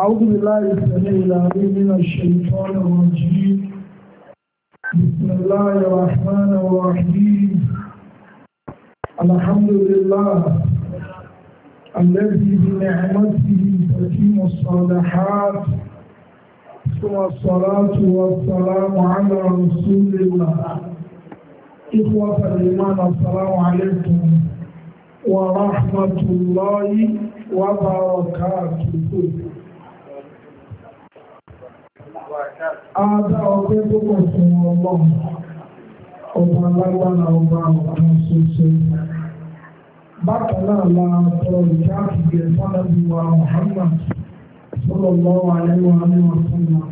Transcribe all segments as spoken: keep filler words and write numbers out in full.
أعوذ بالله السميع العليم من الشيطان الرجيم. بسم الله الرحمن الرحيم. الحمد لله الذي بنعمته تتم الصالحات، ثم الصلاة والسلام على رسول الله. إخوة الإيمان، السلام عليكم ورحمة الله وبركاته. Adá ọgbẹ́ tó pọ̀ fún ọlọ́run, ọba alágbára ọba ọ̀kan ṣoṣo. Bákan náà la tọrọ ìjà àkìgbẹ̀ fánàbí wa Muhammad sallallahu alaihi wa sallam.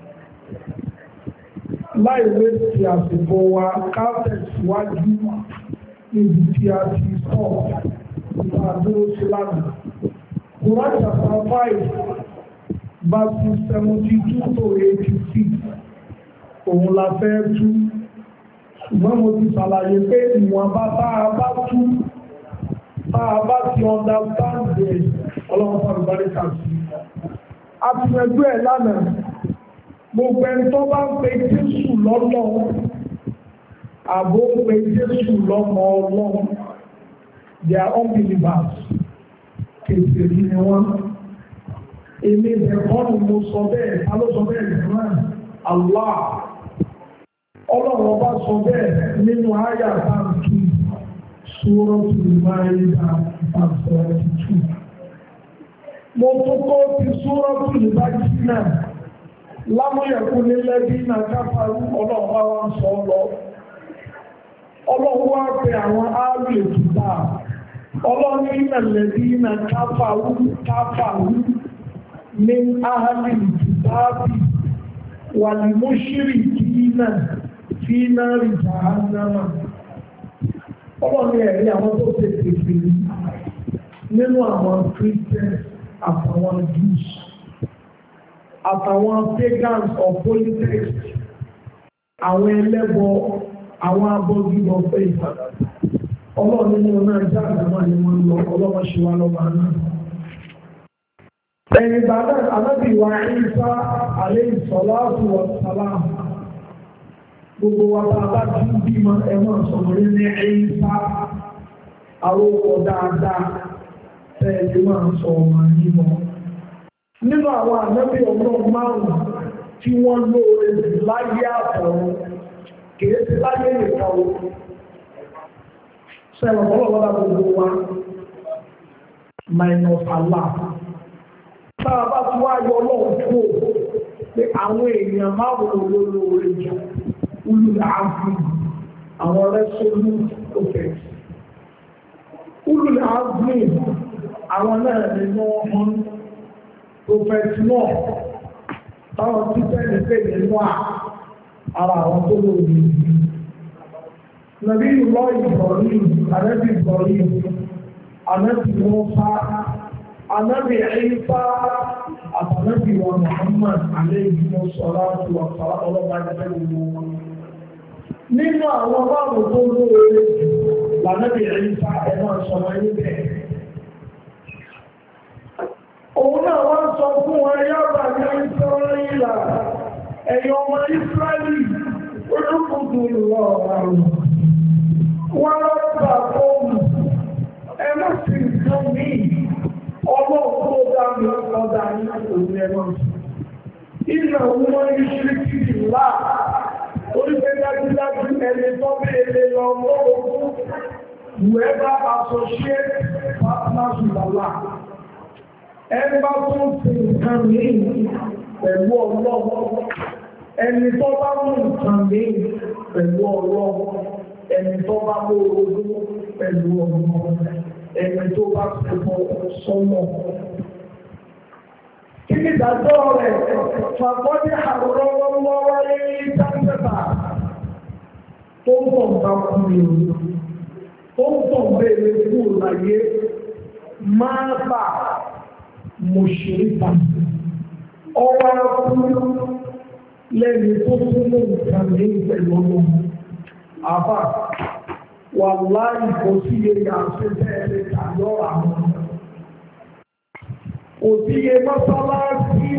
Láì wé ti àsìkò wa ká tẹ̀síwájú níbi tí a ti sọ nípa dúró sí lánàá. Quran chapter five verses seventy two to eighty six òun la fẹ́ tú. Ṣùgbọ́n mo ti ṣàlàyé pé ìwọ̀nba tá a bá tú tá a bá ti understand the ọlọ́run fún àlùbáríkà sí. A ti yanjú ẹ̀ lánàá. Gbogbo ẹni tó bá ń pe Jésù lọ́lọ́run àbò ń pe Jésù lọ́mọ ọlọ́run, they are unbelievers. Kèsìrì ni wọ́n. Èmi ìbẹ̀kọ́ ni mo sọ bẹ́ẹ̀, ta ló sọ bẹ́ẹ̀ nìkan? Allah. Ọlọ́run ọba sọ bẹ́ẹ̀ nínú àyà báńkì Suratul Ma'idah seventy two. Mo tún kó ti Suratul Baqarah lámúyẹ̀kú nílẹ̀ bí iná káfàrú ọlọ́run wá wá ń sọ lọ. Ọlọ́run wá pé àwọn áàrù ètùtà. Ọlọ́run ìnàlẹ̀ bí iná káfàrú káfàrú ní áhàlì ìtùtàbí wà ní mọ́ṣírì kí iná tí iná rí jahannama. Ọlọ́run ẹ̀rí àwọn tó tètè fèrè nínú àwọn Christians àtàwọn Jews àtàwọn pagans of politics, àwọn ẹlẹ́bọ, àwọn abọ́gibọ̀ faith. Ọlọ́run nínú náà jáde náà ni wọ́n lọ, ọlọ́run ṣe wá lọ́ba náà. Ẹ̀yìn ìgbà náà, Ànábì wa Ìsá alayhi salatu wa salam. Gbogbo wa bá bá ti ń bímọ ẹ̀wọ̀n sọ̀rọ̀ ní Ìsá arókọ dáadáa tẹ́ẹ̀lé máa ń sọ ọmọ yìí. Nínú àwọn ànábì ọlọ́run márùn-ún tí wọ́n lóore láyé àtọ̀run kìí sí láyé nìkan o. Sẹ́wọ̀n ọlọ́run lára gbogbo wa minus Allah. Tára bá ti wá yọ ọlọ́run kú o pé àwọn èèyàn márùn-ún ló lóore jù ulul azmi, àwọn resolute prophets. Ulul azmi àwọn náà nínú wọn prophet náà táwọn títẹ́ ní pé nínú ara àwọn tó lórí nàbí ìlọ Ibrahim, ànábì Ibrahim, ànábì Mùsá, ànábì Ìsá àtànábì wa Muhammad alayhi salatu wa salam ọlọ́gbà ẹgbẹ́ gbogbo wọn. Nínú àwọn báwọn tó lórí lànábì Ìsá ẹ̀nà sọ̀rọ̀ níbẹ̀. Òun náà wá sọ fún wọn yába ní Ísírẹ́lì, ẹ̀yin ọmọ Ísírẹ́lì, olúkúdù lọ àrùn. Wọ́n lọ́pàá fóònù, ẹ má sì nǹkan mí, ọlọ́run tó dá mi ọ̀dà ní òun ẹ̀mọ́. Ìnà wọn ìṣirí kìí ńlá, oríṣẹ́ dájúdájú ẹni tó béèrè lọ lọ́wọ́ whoever associate partners with Allah. Ẹni bá tún fi nǹkan mìíràn pẹ̀lú ọlọ́wọ́, ẹni tó bá mú nǹkan mìíràn pẹ̀lú ọlọ́wọ́, ẹni tó bá mú orogún pẹ̀lú ọlọ́wọ́, ẹni tó bá pẹ̀lú sọ́mọ̀. Kí ni ìdájọ́ rẹ̀? Fàgbọ́dé àrùrọ̀ lọ́wọ́ ní Táńtẹ́bà tó ń tọ̀ bá kú ní o, tó ń tọ̀ bẹ̀rẹ̀ kú láyé máa bà mùsùlùmí ọwọ́ akúrú lẹ́ni tó túnmọ̀ nǹkan ní pẹ̀lú ọmọ àbá wà láì kò sí eré àti bẹ́ẹ̀ tàbí ọ̀rọ̀ àwọn òsíye mọ́sálásí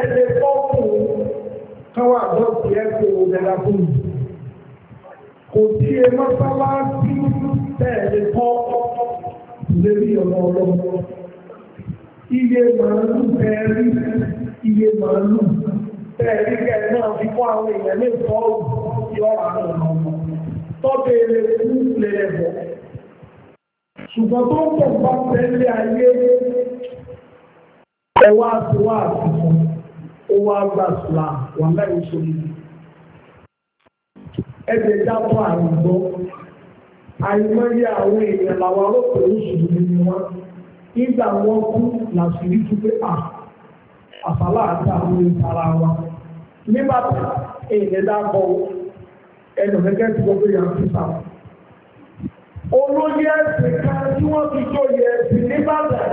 lè fọ́ọ̀kù káwà dọ́ọ̀tì ẹ̀kọ́ òmìnira fún mi kò sí ẹ mọ́sálásí tẹ́ẹ̀lẹ̀ kọ́ lérí ọ̀nà ọlọ́mọ iye màálù tẹ́ẹ̀rí iye màálù tẹ́ẹ̀rí kẹ́ẹ̀ náà fi kọ́ àwọn èèyàn lè fọ́ yọ àwọn ọmọ tọ́bẹ̀ lè kú lẹ́lẹ́bọ̀ ṣùgbọ́n tó ń pọ̀ bá tẹ́lẹ̀ ayé ẹwà àti wà àtìkùn ó wá gbà sílá wà láì sórí ẹgbẹ̀ jábọ̀ àrùgbọ́ àìmọye àwọn èèyàn làwọn olóòpẹ̀ oṣù ní wọn nígbà wọn kú làṣírí tó pé à àfàlà àti àwọn ìtara wa nígbàtí èèyàn dábọ̀ ẹnu gẹ́gẹ́ tí gbogbo yà ń fi sáà olóyè ẹ̀sìn kan tí wọ́n fi jóyè ẹ̀sìn nígbàtí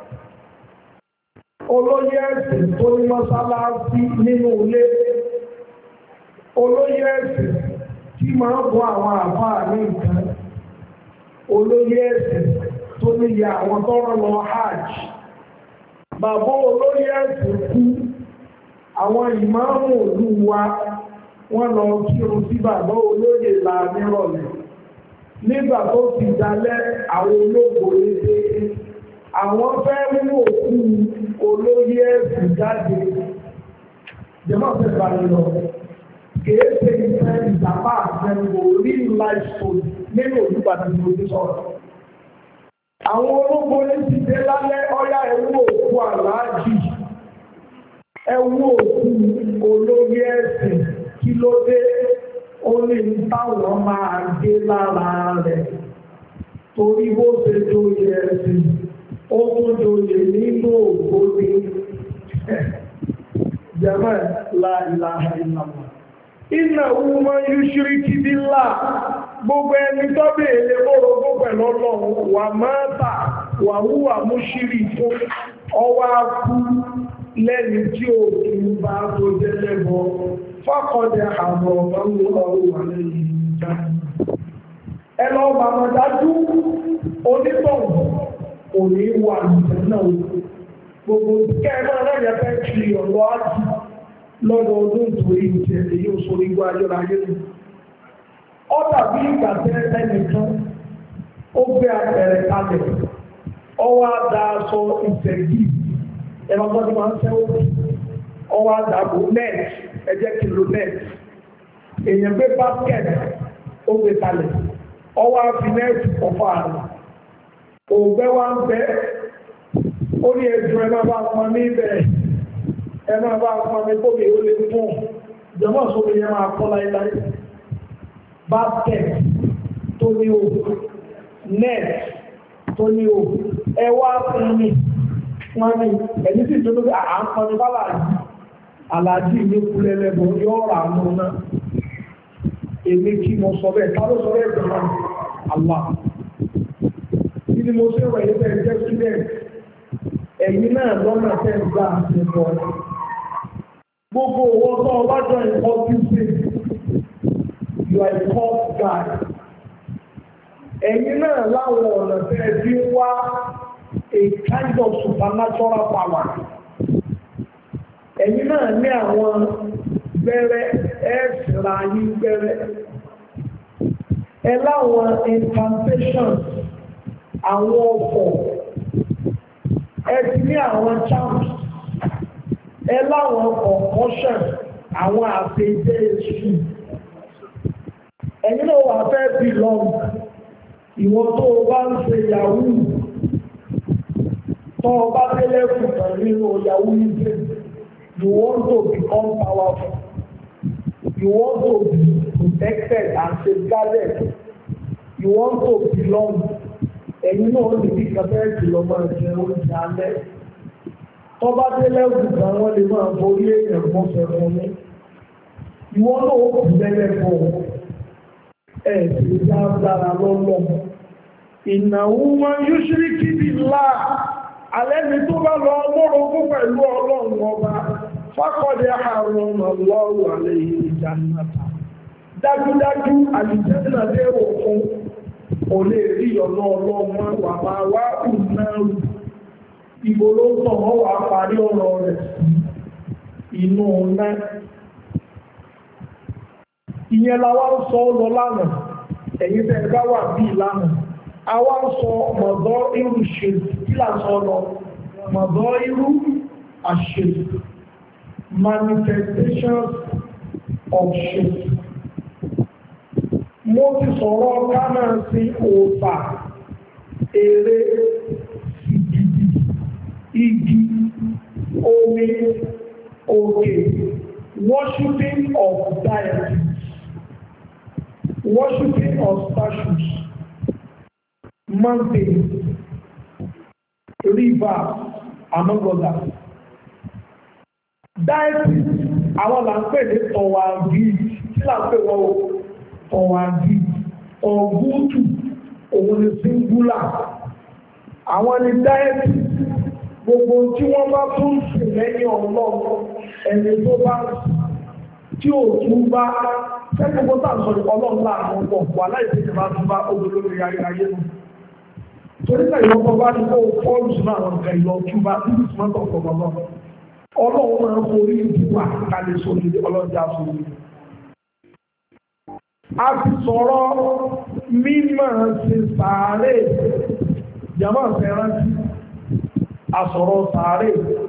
olóyè ẹ̀sìn tó ní mọ́sálásí nínú ilé olóyè ẹ̀sìn tí máa ń bọ́ àwọn àfáà ní nǹkan olóyè ẹ̀sìn tó níyà àwọn tọ́rọ lọ hajj bàbá olóyè ẹ̀sìn kú àwọn ìmáàmù òlú wa wọ́n lọ kírun sí bàbá olóyè là nírọ̀lẹ́ nígbà tó ti dalẹ́ àwọn olóògbò lédè àwọn fẹ́ mú òkú olóyè ẹ̀sìn jáde jẹ́mọ́ fẹ́ bá lọ kìí ṣe ìfẹ́ ìjàmbá àtẹnuwò real life story nínú olùgbàdàn ní ojú sọ̀rọ̀. Àwọn ológun ní ti dé lálẹ́ ọ̀yá ẹ̀wú òkú àlájì ẹ̀wú òkú olóyè ẹ̀sìn kí ló dé ó ní táwọn máa gé lára rẹ̀ torí bó ṣe joyè ẹ̀sìn ó tún joyè nínú ògbóni jẹ́mọ́ la ilaha illallah. Iná ọmọ yúṣírí kí bí ńlá gbogbo ẹni tó bèèrè lórogún pẹ̀lú ọlọ́run wà mọ́ta wà wúwà mú ṣírí fún ọwá kú lẹ́ni tí ó kí ń bá tó jẹ́ lẹ́bọ fọ́kọ̀dẹ̀ àwọn ọmọ ọrùn wà lẹ́yìn ìjà. Ẹ lọ bàmọ̀ dájú onítọ̀hún kò ní wà nìjẹ́ náà gbogbo kẹ́ẹ̀mọ́ lẹ́yìn fẹ́ kiri ọ̀rọ̀ ájì lọ́dọ̀ ọdún torí ìjẹ́ èyí ò sórí igbó ayọ́ra ayé nù. Ó dàbí ìgbà tẹ́ ẹnìkan ó gbé apẹ̀rẹ̀ kalẹ̀ ọwọ́ àdá aṣọ ìfẹ̀gì ẹ̀rọ tó ti máa ń sẹ́wọ́ ọwọ́ àdàbò net ẹ̀jẹ̀ kìlò net èèyàn gbé basket ó gbé kalẹ̀ ọwọ́ àfi net ọ̀fọ̀ àrùn òògbẹ́ wa ń bẹ́ ó ní ẹ̀dùn ẹ̀ máa bá wọn ní ibẹ̀ ẹ máa bá fún ọmọ ẹgbẹ́ òwe lè fún ìjọmọ́ sóbi yẹn máa kọ́ láíláí basket tó ní o net tó ní o ẹwà fún mi wọ́n ní ẹ̀ní sì tó lóbi à ń kọ́ni bá làájì àlàájì ní kúlẹ̀ lẹ́bọ̀ yóò rà mú náà èmi kí mo sọ bẹ́ẹ̀ ká ló sọ bẹ́ẹ̀ jọ náà àlá kí ni mo ṣe wẹ̀ yẹn bẹ́ẹ̀ jẹ́ student ẹ̀yin náà lọ́nà tẹ́ ń gbà ṣe bọ̀ gbogbo owó tó ọba jọ ìkọ́ tí ṣe you are a top guy ẹ̀yin náà láwọn ọ̀nà tẹ́ fi wá a kind of supernatural power ẹ̀yin náà ní àwọn gbẹ́rẹ́ ẹ̀ẹ́sìnra yín gbẹ́rẹ́ ẹ láwọn incantations àwọn ọ̀fọ̀ ẹ ti ní àwọn charms ẹ láwọn concussion àwọn àpèjẹ èṣù ẹ̀yin náà wà fẹ́ belong ìwọ̀n tó o bá ń ṣe yahoo tó o bá délẹ̀ kùtà nínú yahoo yìí you want to become powerful you want to be protected and safeguarded you want to belong ẹ̀yin náà lè bí kàfẹ́ẹ̀kì lọ́mọ ẹ̀jẹ̀ oúnjẹ alẹ́ tó bá délẹ̀ kùtà wọ́n lè máa borí èèyàn fún fẹ́fún ní ìwọ́n náà ó kù lẹ́lẹ́ fún ọ ẹ̀ sì já dára lọ́lọ́ ìnáwó wọn yóò ṣírí kíbi ńlá alẹ́ mi tó bá lọ mọ́rogún pẹ̀lú ọlọ́run ọba fákọ̀dé àrùn ọlọ́run alẹ́ ìjà náà dájúdájú àlùjẹ́nà lérò fún kò lè rí ọ̀nà ọlọ́run wà máa wá ìnáwó ìbò ló ń tàn wọ́n wà parí ọ̀rọ̀ rẹ̀ sí inú ọ̀nà ìyẹn la wá ń sọ ọ́ lọ lánàá ẹ̀yin tẹ́ ẹ bá wà bí ìlànà a wá ń sọ mọ̀dọ́ irú ṣe kí là ń sọ lọ mọ̀dọ́ irú àṣẹ manifestations of shape mo ti sọ̀rọ̀ gánà sí òòfà eré ìgìdì igi omi òkè worshiping of deities worshiping of statues mountains rivers among others deities àwọn là ń pè ní tọ̀wàgì tí là ń pè wọ́n o tọ̀wàgì ọ̀gútù òun ni singular àwọn ni deities gbogbo tí wọ́n bá tún sìn lẹ́yìn ọlọ́run ẹni tó bá tí ò tún bá sẹ́gbogbo tá à ń sọ ọlọ́run láàrin pọ̀ wà láìsí ìjọba tún bá olólórí ayé nù torí náà ìwọ́n kan bá ní kó fọ́ọ̀lù sínú àwọn nǹkan ìlọ túbá tí kò túmọ̀ tọ̀pọ̀ bàbá ọlọ́run máa ń forí ìdìbò àkàlẹ̀ sórí ọlọ́jà sórí. a ti sọ̀rọ̀ mímọ̀ ṣe sàárè jàmọ́ fẹ́rántí àsọ̀rọ̀ sàárè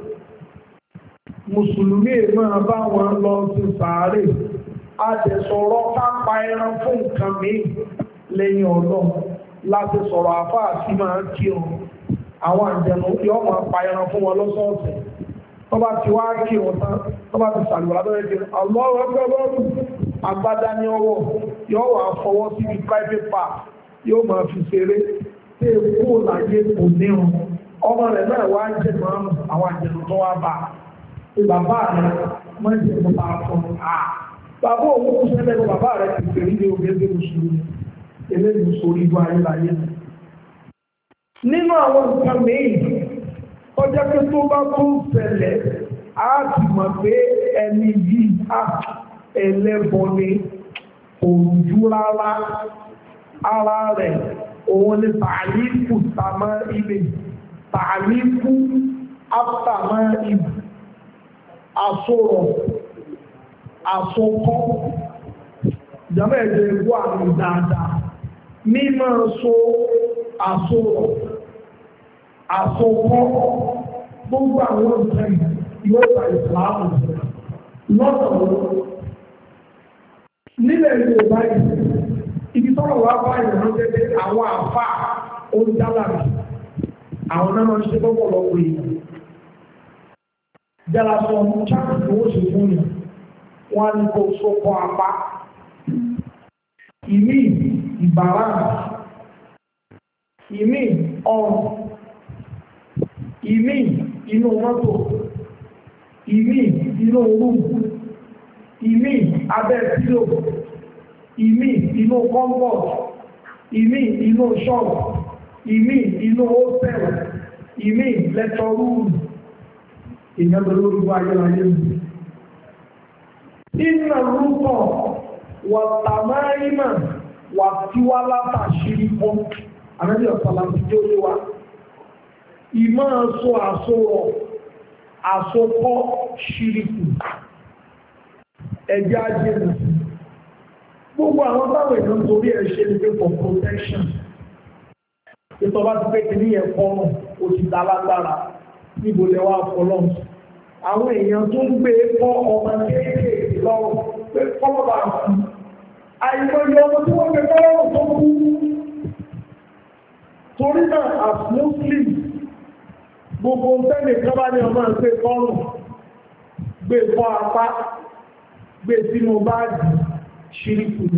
mùsùlùmí máa bá wọn lọ sí sàárè a jẹ sọ̀rọ̀ kápa ẹran fún nǹkan mìíràn lẹ́yìn ọlọ́run láti sọ̀rọ̀ àfáà sí máa kí ọ àwọn àjẹnù yóò máa pa ẹran fún wọn lọ́sọ̀ọ̀sẹ̀ tó bá ti wá kí wọn tán tó bá ti sàlùwà lọ́wọ́ kí ọlọ́run ẹgbẹ́ ọlọ́run agbádá ní ọwọ́ yóò wà fọwọ́ síbi private part yóò máa fi ṣeré tí èkó láyé kò níhun ọmọ rẹ̀ náà wá jẹ́ máa mú àwọn àjẹ̀nù tó wá bá pé bàbá rẹ̀ máa jẹ́ kó bá fún un à bàbá òun kú sẹ́lẹ̀ kó bàbá rẹ̀ ti fèrè ní oge ẹgbẹ́ mùsùlùmí eléyìí sórí ibú ayélujáyé nínú àwọn nǹkan mìíràn ọjọ́ pé tó bá tó ṣẹlẹ̀ á ti mọ̀ pé ẹni yìí á ẹlẹ́bọ ni òrùjú rárá ara rẹ̀ òun ni tààlíkù tàmá ilé tààlíkù àtàmá ibù àsọ̀rọ̀ àsọkọ́ ìjọba ẹ̀jẹ̀ ẹ̀kú àmì dáadáa mímọ̀ so àsọ̀rọ̀ àsọkọ́ gbogbo àwọn nǹkan yóò gba ìsìláàmù lọ́dọ̀ nílẹ̀ Yorùbá yìí ibi tọ́rọ̀ wá bá ìrìnà tẹ́tẹ́ àwọn àfà oúnjálàbì àwọn náà máa ń ṣe lọ́pọ̀lọpọ̀ yìí dára sọ cháàkì tó ó ṣe fún yìí wọ́n á ní kó sókọ apá ìmí ìbàrá ìmí ọrùn ìmí inú mọ́tò ìmí inú rúùmù ìmí abẹ́ pílò ìmí inú kọ́ńbọ̀t ìmí inú ṣọ́ọ̀bù ìmí inú hósẹ̀lì ìmí lẹ́tọ̀ rúùmù ìyẹn lórí wá ayérayé mi. Iná rúbọ̀ wà tàmáìmà wà tíwá látàṣírí pọ́ ànábì ọ̀sán láti jó lé wa. Ìmọ̀ aṣọ àṣọrọ̀ àṣọpọ̀ ṣíríkù ẹjẹ́ ajé nù. Gbogbo àwọn táwọn èèyàn torí ẹ̀ ṣe ní pé for protection. Ìtọ́ba ti pé kí ní ẹ̀kọ́ ó ti dá lágbára níbo lẹ wá fọlọ́n. Àwọn èèyàn tó ń gbé kọ́ ọmọ kéékèèké lọ́rùn pé kọ́lọ́bà kú. Àìmọye ọmọ tí wọ́n gbé lọ́rùn tó kú. Torí náà as Muslim gbogbo tẹ́lẹ̀ kábà ní ọmọ gbé kọ́rùn gbé kọ́ apá gbé sínú báàgì ṣíríkù ni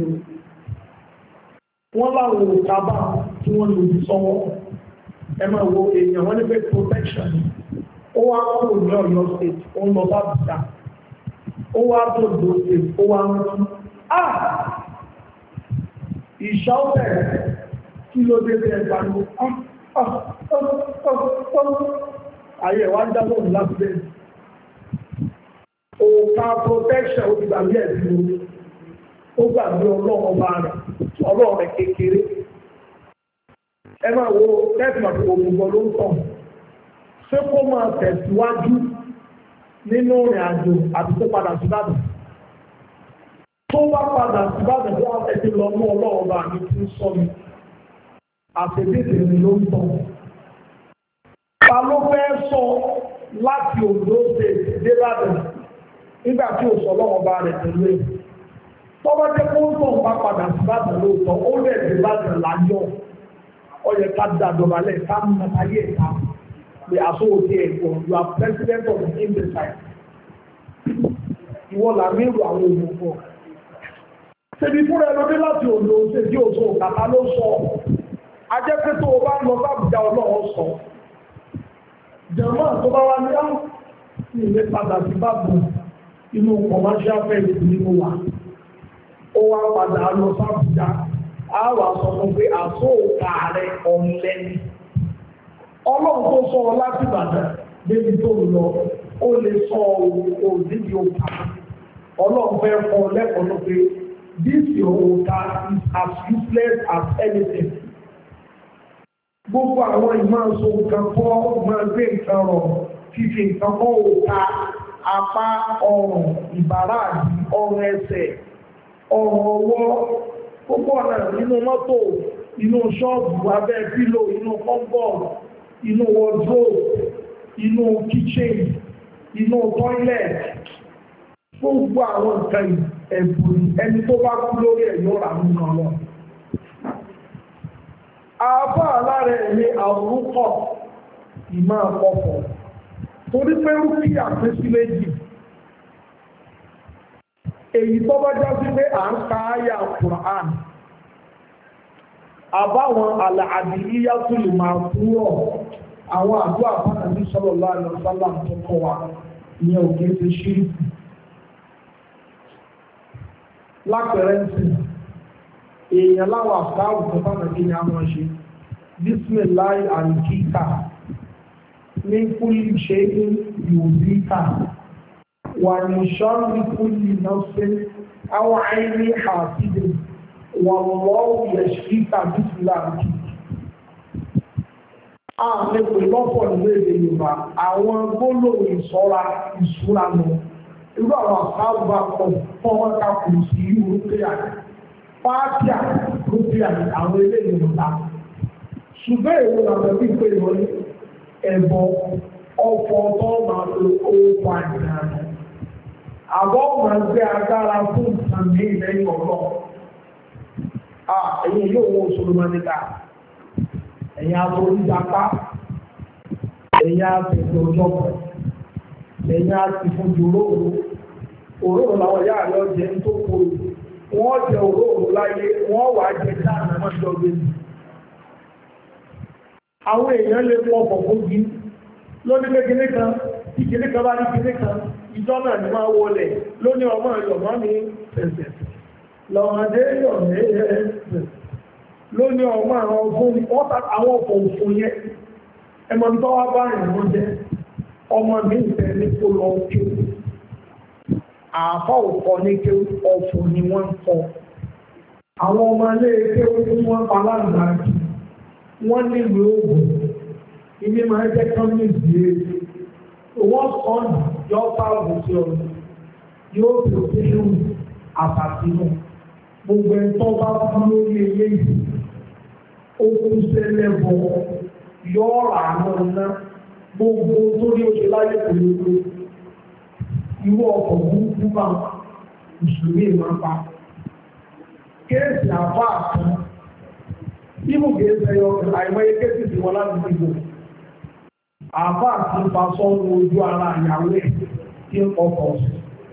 wọ́n láwọn òkàbà tí wọ́n lò ní sọ́wọ́ ẹ máa wo èèyàn wọ́n ní pé protection ó wá kúrò ní Ọ̀yọ́ state ó ń lọ bá bùdá ó wá dòdò state ó wá ń tún ah ìṣọ́fẹ̀ kí ló dé bí ẹgbàá ló ayé wa ń dábọ̀ ní láti bẹ́ẹ̀ òkà protection ó ti gbàgbé ẹ̀sìn omi ó gbàgbé ọlọ́run ọba rẹ̀ ọlọ́run rẹ̀ kékeré ẹ máa wo tẹ́sán òmùgọ̀ ló ń tàn ṣé kó máa tẹ̀síwájú nínú ìrìn àjò àti tó padà sí Ìbàdàn tó bá padà sí Ìbàdàn tó wà fẹ́ ti lọ mú ọlọ́run bá mi tí ń sọ mi àtẹ̀bẹ̀tẹ̀ mi ló ń tọ́ ta ló fẹ́ sọ láti Ondo State dé Ìbàdàn nígbà tí ò sọ ọlọ́run bá rẹ̀ pẹ̀lú ẹ̀ tọ́wọ́ jẹ́ kó ń tọ̀ bá padà sí Ìbàdàn lóòótọ́ ó lẹ̀ dé Ìbàdàn láyọ̀ ó yẹ ká dàdọ̀balẹ̀ ká mú ayé ẹ̀ka pé àsọ̀wọ́dé ẹ̀kọ́ you are president of the industry ìwọ làmì ìlú àwọn òmùpọ̀ ṣebí fúnra ẹnu dé láti Ondo ṣe tí o sọ kàtà ló sọ ajẹ́pẹ́ tó o bá ń lọ sábùjá ọlọ́run sọ jẹ̀mọ́ tó bá wá ní á ní ilé padà sí Ìbàdàn inú commercial fẹ́ẹ̀sì nínú wa ó wá padà lọ sábùjá á wà sọ fún pé àsọ̀ọ̀kà rẹ̀ ọ̀lẹ́ni ọlọ́run tó sọ ọ láti Ìbàdàn débi tó lọ ó lè sọ òdìdí òkà ọlọ́run fẹ́ fọ lẹ́kọ̀ọ́ ló pé this your òkà is as useless as anything. Gbogbo àwọn ìmáàsó nǹkan kọ́ máa gbé nǹkan rọ̀ fífi nǹkan kọ́ òkà apá ọrùn ìbàrá àdì ọrùn ẹsẹ̀ ọrùn ọwọ́ gbogbo ọ̀nà nínú mọ́tò inú ṣọ́ọ̀bù abẹ́ pílò inú kọ́ńbọ̀ọ̀lù inú wardrobe inú kitchen inú toilet gbogbo àwọn nǹkan ẹ̀bùn ẹni tó bá kú lórí ẹ̀yọ́ rà nínú ọlọ́ àbá alára ẹ̀mí àwòrúkọ̀ ìmọ̀ àpapọ̀ torí pé rúkì àpésí méjì èyí tó bá já sí pé à ń ka àyà Quran àbáwọn àlàáàdì yíyá tó lè máa kúrọ̀ àwọn àdúrà fánàbí sallallahu alaihi wasallam tó kọ́ wa ìyẹn ò kìí ṣe ṣíríkù lápẹ̀rẹ́ ń sìn èèyàn láwọn àfáàwù tó fánàbí ni a máa ṣe bísímìláì àríkíkà ní kúlì ṣe ní yòóbíkà wà ní ṣọ́ọ̀rì kúlì náà ṣe àwọn àìní àfídè wàlọ́wọ́ yẹ̀ṣíkà bísíláàkì. Àmì pè lọ́pọ̀ nílé èdè Yorùbá, àwọn gbólóhùn ìṣọ́ra ìṣúra nù. Irú àwọn àkáàbà kan fọ́wọ́n ká kù sí Rúpíà. Fáàtíà Rúpíà ní àwọn ilé Yorùbá. Ṣùgbọ́n èwo làbẹ̀ bí pé wọ́n ẹ̀bọ ọ̀fọ̀ tó máa lo owó pa ìdáná. Àbọ̀ máa gbé agbára fún ìtàmì ìlẹ́yìn ọlọ́run. Ẹ̀yin yóò wọ́n òṣèlú mọ́níkà, ẹ̀yin aboríjapá, ẹ̀yin àfẹ̀sẹ̀ ọjọ́pọ̀, ẹ̀yin àti fún jòróró, òróró làwọn ìyá rẹ̀ ọjẹ́ tó kóró, wọ́n jẹ òróró láyé, wọ́n wà jẹ dáàmà mọ́jọ́ gbèsè. Àwọn èèyàn lè pọ̀ pọ̀ fógi lóní pé kíní kan, tí kíní kan bá ní kíní kan, ìjọ náà ni máa wọlé lóní ọmọ ìyọ̀mọ́ ní ẹ̀sẹ̀. Lọ́mọdé yọ̀ ní ẹ̀ẹ́sẹ̀ lóní ọmọ àwọn ọgbọ́n wọ́n ta àwọn ọkọ̀ òfò yẹn ẹmọ tó wá bá rìn wọ́n jẹ́ ọmọ mi ìfẹ́ ní kó lọ kí àfọ́ òkọ ní kí ọ̀fọ̀ ni wọ́n ń kọ́ àwọn ọmọ ilé ẹgbẹ́ tí wọ́n pa láǹdà jù wọ́n nílùú oògùn ilé máa ń jẹ́ kán ní ìdílé wọ́n sọ yọ fáwọn sí ọ̀rọ̀ yóò fi òfin àbàtì náà gbogbo ẹ̀tọ́ bá fún lórí eléyìí ó kú sẹ́lẹ̀bọ̀ yọ́ọ̀rà náà ná gbogbo tó ní oṣù láyé kò ló ló irú ọkọ̀ burúkú bá mùsùlùmí máa pa kéèsì àbá àtún ibù kéèsì ẹyọ àìmọye kéèsì tí wọn láti dìbò àbá àtún fa sọ́nù ojú ara ìyàwó ẹ̀ tí ń kọkọ̀ sí.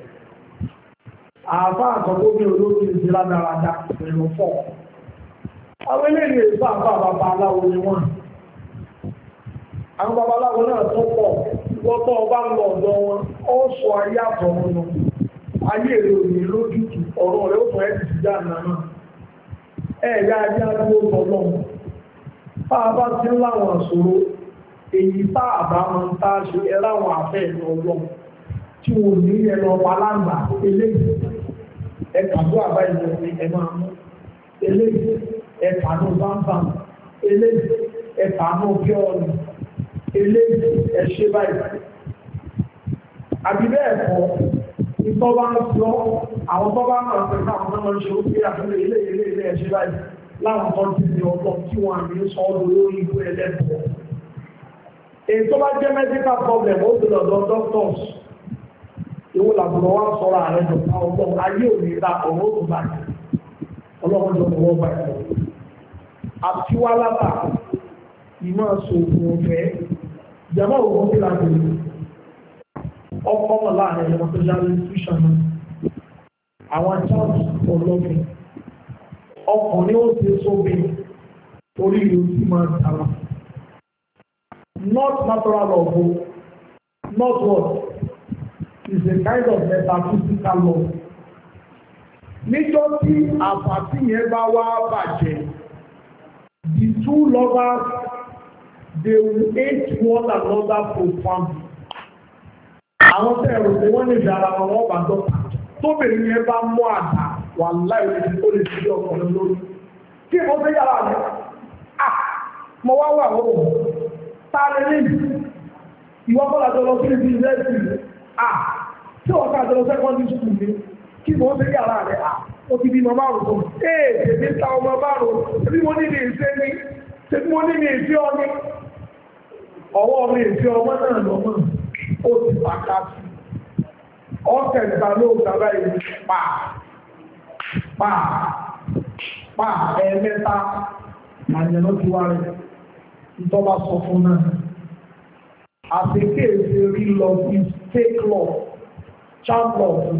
Àbá àtọ́gbó bí olóòtú ìdí ládáradá pẹ̀lú fọ́. Àwọn eléyìí èso àbá bàbá aláwo ni wọ́n. Àwọn bàbá aláwo náà tó pọ̀ lọ́tọ́ ọba ń lọ ọ̀dọ̀ wọn, ó sọ ayé àtọ̀ wọn lọ. Ayé èrè òní lójútù ọ̀rọ̀ rẹ̀ ó fọ ẹ́ ti já nàá. Ẹ̀yà ajá ló sọ lọ́wọ́. Bá a bá ti ń láwọn àṣòro, èyí tá àbá máa ń tá a ṣe ẹ láwọn àfẹ́ ìlú ọlọ́run. Tí wọ́n ní ẹlọ palágbà eléyìí ẹ̀ka tó àbá ìlú ẹ̀ máa mú eléyìí ẹ̀ka tó bámbà eléyìí ẹ̀ka tó píọ́ọ̀nù eléyìí ẹ̀ṣẹ́ báyìí àbí bẹ́ẹ̀ kọ́ ìtọ́ bá ń sọ àwọn tó bá máa pẹ̀lú àwọn tó máa ń ṣe ó pé àfihàn ilé ilé ilé ẹ̀ṣẹ́ báyìí láwọn tó ti di ọgbọ́n tí wọ́n àmì sọ ọ́ lórí ikú ẹlẹ́bùn. èyí tó bá jẹ́ medical problem ó ti lọ́dọ̀ doctors ìwọ làbùrọ̀ wá sọ̀rọ̀ ààrẹ dọ̀tà ọgbọ́n ayé òní ta ọ̀rọ̀ òkú báyìí ọlọ́run jọ fọwọ́ báyìí. àtiwá lábà ìmọ̀ sòògùn ọ̀fẹ́ ìjàmbá òògùn kí láti rí ọkọ̀ mọ̀ láàrin ẹ̀yọ́ tó yára institution náà àwọn church ọlọ́gbìn ọkùnrin ó ti sóbi orí ìlú tí máa dára not natural law not what is a kind of metaphysical law níjọ́ tí àpàtì yẹn bá wá bàjẹ́ the two lovers they will hate one another profoundly. àwọn tẹ́ ẹ̀rọ pé wọ́n lè dára wọn wọ́n bá dọ́ta tóbìnrin yẹn bá mú àdá wà láì lè tó lè fi ọkùnrin lórí kí wọ́n fẹ́ yàrá rẹ̀ à mo wá wà wọ́n tá a lè ní ìwọ́n kọ́ lájọ lọ sí ibi yunifásitì à tí wọ́n ká àjọ lọ secondary school ni kí wọ́n fẹ́ yàrá rẹ̀ à ó ti bí ọmọ márùn tó ee èmi ta ọmọ márùn ebi mo ní ní ìṣe ní ebi mo ní ní ìṣe ọmọ ọwọ́ mi ìṣe ọmọ náà lọ́mọ ó ti pàkà sí ọ̀kẹ́ ìgbà ló gbàgbá yìí pa pa pa ẹ̀ẹ́mẹ́ta àyẹ̀nà ti wá rẹ̀ ìtọ́ba sọ fún náà àtẹ̀kẹ́ èsì rí lọ sí fake law child law fún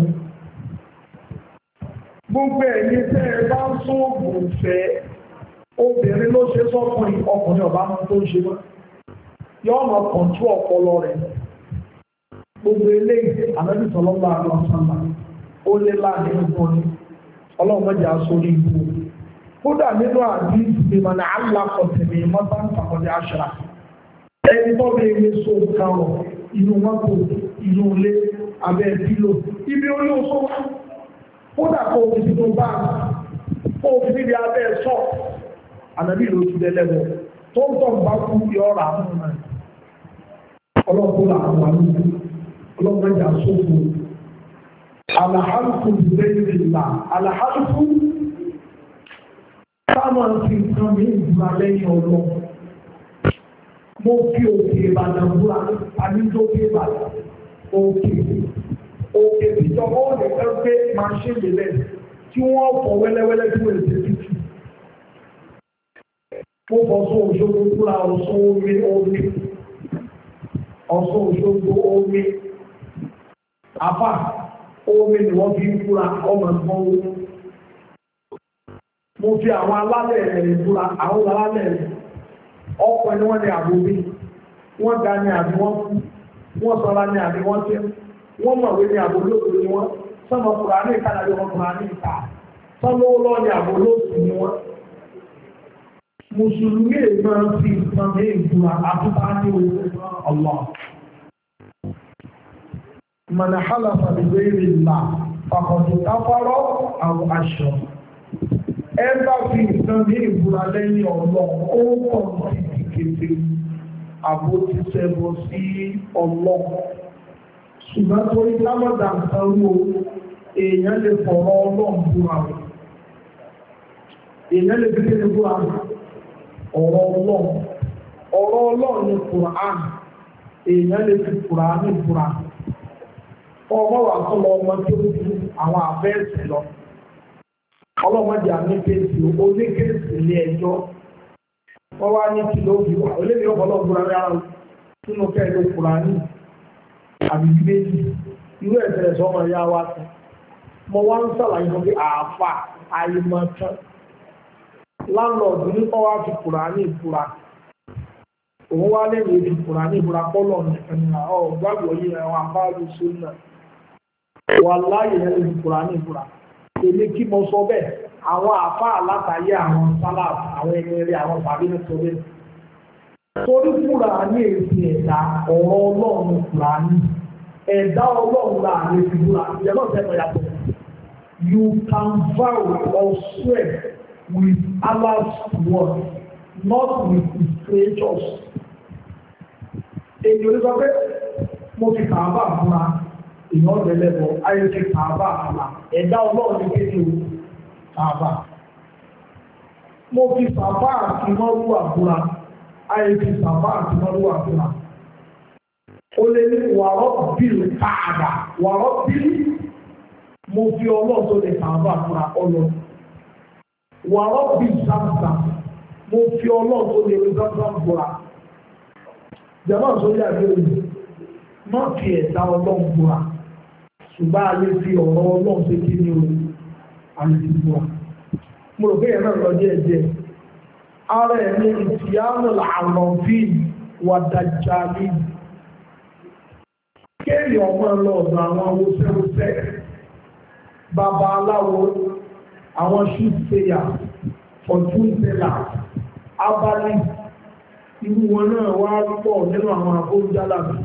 gbogbo ẹ̀yìn tẹ́ ẹ bá ń sóògùn fẹ́ obìnrin ló ṣe sọ́kùnrin ọkùnrin ọ̀bá mú tó ń ṣe wá yọ ọ̀nà kọ̀ǹtú ọpọlọ rẹ̀ gbogbo eléyìí ànábì sọlọ́lá àlọ́sánlá ó lé láàrin ọgbọ́n ní ọlọ́run mẹ́jọ sórí ibú kódà nínú àdí ìgbìmọ̀ ní alákọ̀tẹ̀mí mọ́tà ń tàkọ̀dé àṣà ẹni tó bẹ ilé so nǹkan rọ̀ inú mọ́tò inú ilé abẹ́ pílò ibi orí oṣù kódà kó o fi tó bá kó o fi níbi abẹ́ sọ ànábì ló ti dẹ́lẹ́wọ̀ tó ń tọ̀ bá kú yọ ọ̀rọ̀ àwọn ọmọ rẹ̀ ọlọ́run làwọn wà lóṣù ọlọ́run jà sófo alahalifu bẹ́ẹ̀rẹ̀lá alahalifu táwọn fi nǹkan ní ìgbà lẹ́yìn ọlọ́ mo fi òkè ìbàdàn búra àníjókè ìbàdàn òkè òkè ìjọba ó lè fẹ́ gbé máṣíìnì lẹ̀ tí wọ́n fọ wẹ́lẹ́wẹ́lẹ́ tí wọ́n ṣe tútù mo fọ sọ òṣogbo búra ọ̀sán omi omi ọ̀sán òṣogbo omi àfà omi ni wọ́n fi ń fúra ọmọ ẹ̀fọn owó mo fi àwọn alálẹ̀ rẹ̀ fúra àwọn alálẹ̀ rẹ̀ ọkọ̀ ẹni wọ́n ní àbò mi wọ́n ga ní àbí wọ́n kú wọ́n sọ́ra ní àbí wọ́n tẹ́ wọ́n mọ̀wé ní àbò lóòtú ni wọ́n sọ́mọ fúra ní ìka àbí wọ́n fúra ní ìka sọ́mọ lọ́ ní àbò lóòtú ni wọ́n mùsùlùmí èèmọ̀ fi nǹkan ní ìfúra àtúntà ní owó ọlọ́ọ̀. من حلف بغير الله فقد كفر أو أشرك ẹgbà fi nǹkan ní ìbúra lẹ́yìn ọlọ́run ó kàn sí kété àbò ti ṣẹbọ sí ọlọ́run ṣùgbọ́n torí lámọ̀dà nǹkan wo èèyàn lè fọ̀rọ̀ ọlọ́run búra rẹ̀ èèyàn lè fi kéde búra rẹ̀ ọ̀rọ̀ ọlọ́run ọ̀rọ̀ ọlọ́run ní Kùrán èèyàn lè fi Kùrán ní búra ọmọ wà tó lọ ọmọ tó ń tu àwọn àfẹ́ẹ̀sì lọ ọlọ́mọdé àmì kéèsì oníkéèsì ilé ẹjọ́ wọ́n wá ní kìlóògì wà olóògbé ọ̀pọ̀lọpọ̀ gbúra rárá nínú kẹ́ẹ̀lú Kùránì àbí méjì irú ẹ̀sẹ̀ sọmọ ya wá sí mo wá ń sàlàyé fún pé àáfà àìmọ̀tán láńlọ́ọ̀dù nípa wá fi Kùránì ìbúra òun wá lẹ́yìn èdè Kùránì ìbúra pọ́lọ̀ nìkan ní ọ̀ gbàgbọ́ yìí àwọn àbáàlù sónà wà láyé yẹn lè fi Kùránì ìbúra èmi kí mo sọ bẹ́ẹ̀ àwọn àfa àlátàyé àwọn sálà àwọn ẹni rẹ àwọn bàbí ní sọ bẹ́ẹ̀ torí Kùránì èsì ẹ̀dá ọ̀rọ̀ ọlọ́run Kùránì ẹ̀dá ọlọ́run láàrin fi búra ìyẹn náà sẹ́nu yàtọ̀ you can vow or swear with Allah's word not with his creatures èyí ò ní sọ pé mo fi kàábà búra èèyàn lẹ́lẹ́bọ̀ ayé ti kàábà àlà ẹ̀dá ọlọ́run ní kéde o kàábà. mo fi sàfà àti mọ́rú àbúrà ayé ti sàfà àti mọ́rú àbúrà. ó lé ní wàrọ́ bíl káàbà wàrọ́ bíl mo fi ọlọ́run tó lè kàábà àbúrà ọlọ́. wàrọ́ bíl zamzam mo fi ọlọ́run tó lè zamzam búra. jàmbá sórí àgbẹ̀wò má fi ẹ̀dá ọlọ́run búra ṣùgbọ́n a lè fi ọ̀rọ̀ ọlọ́run ṣe kí ni o a lè fi búra. mo rò pé yẹn náà lọ díẹ̀ díẹ̀ ara ẹ̀ ní ìtìyàmù àrọ̀fín wà dàjàlì kéèyàn ọmọ lọ́ọ̀dọ̀ àwọn awosẹ́wosẹ́ bàbá aláwo àwọn ṣùfẹ́yà fọ̀túnṣẹ́là abálí irú wọn náà wá pọ̀ nínú àwọn abóńjálàbí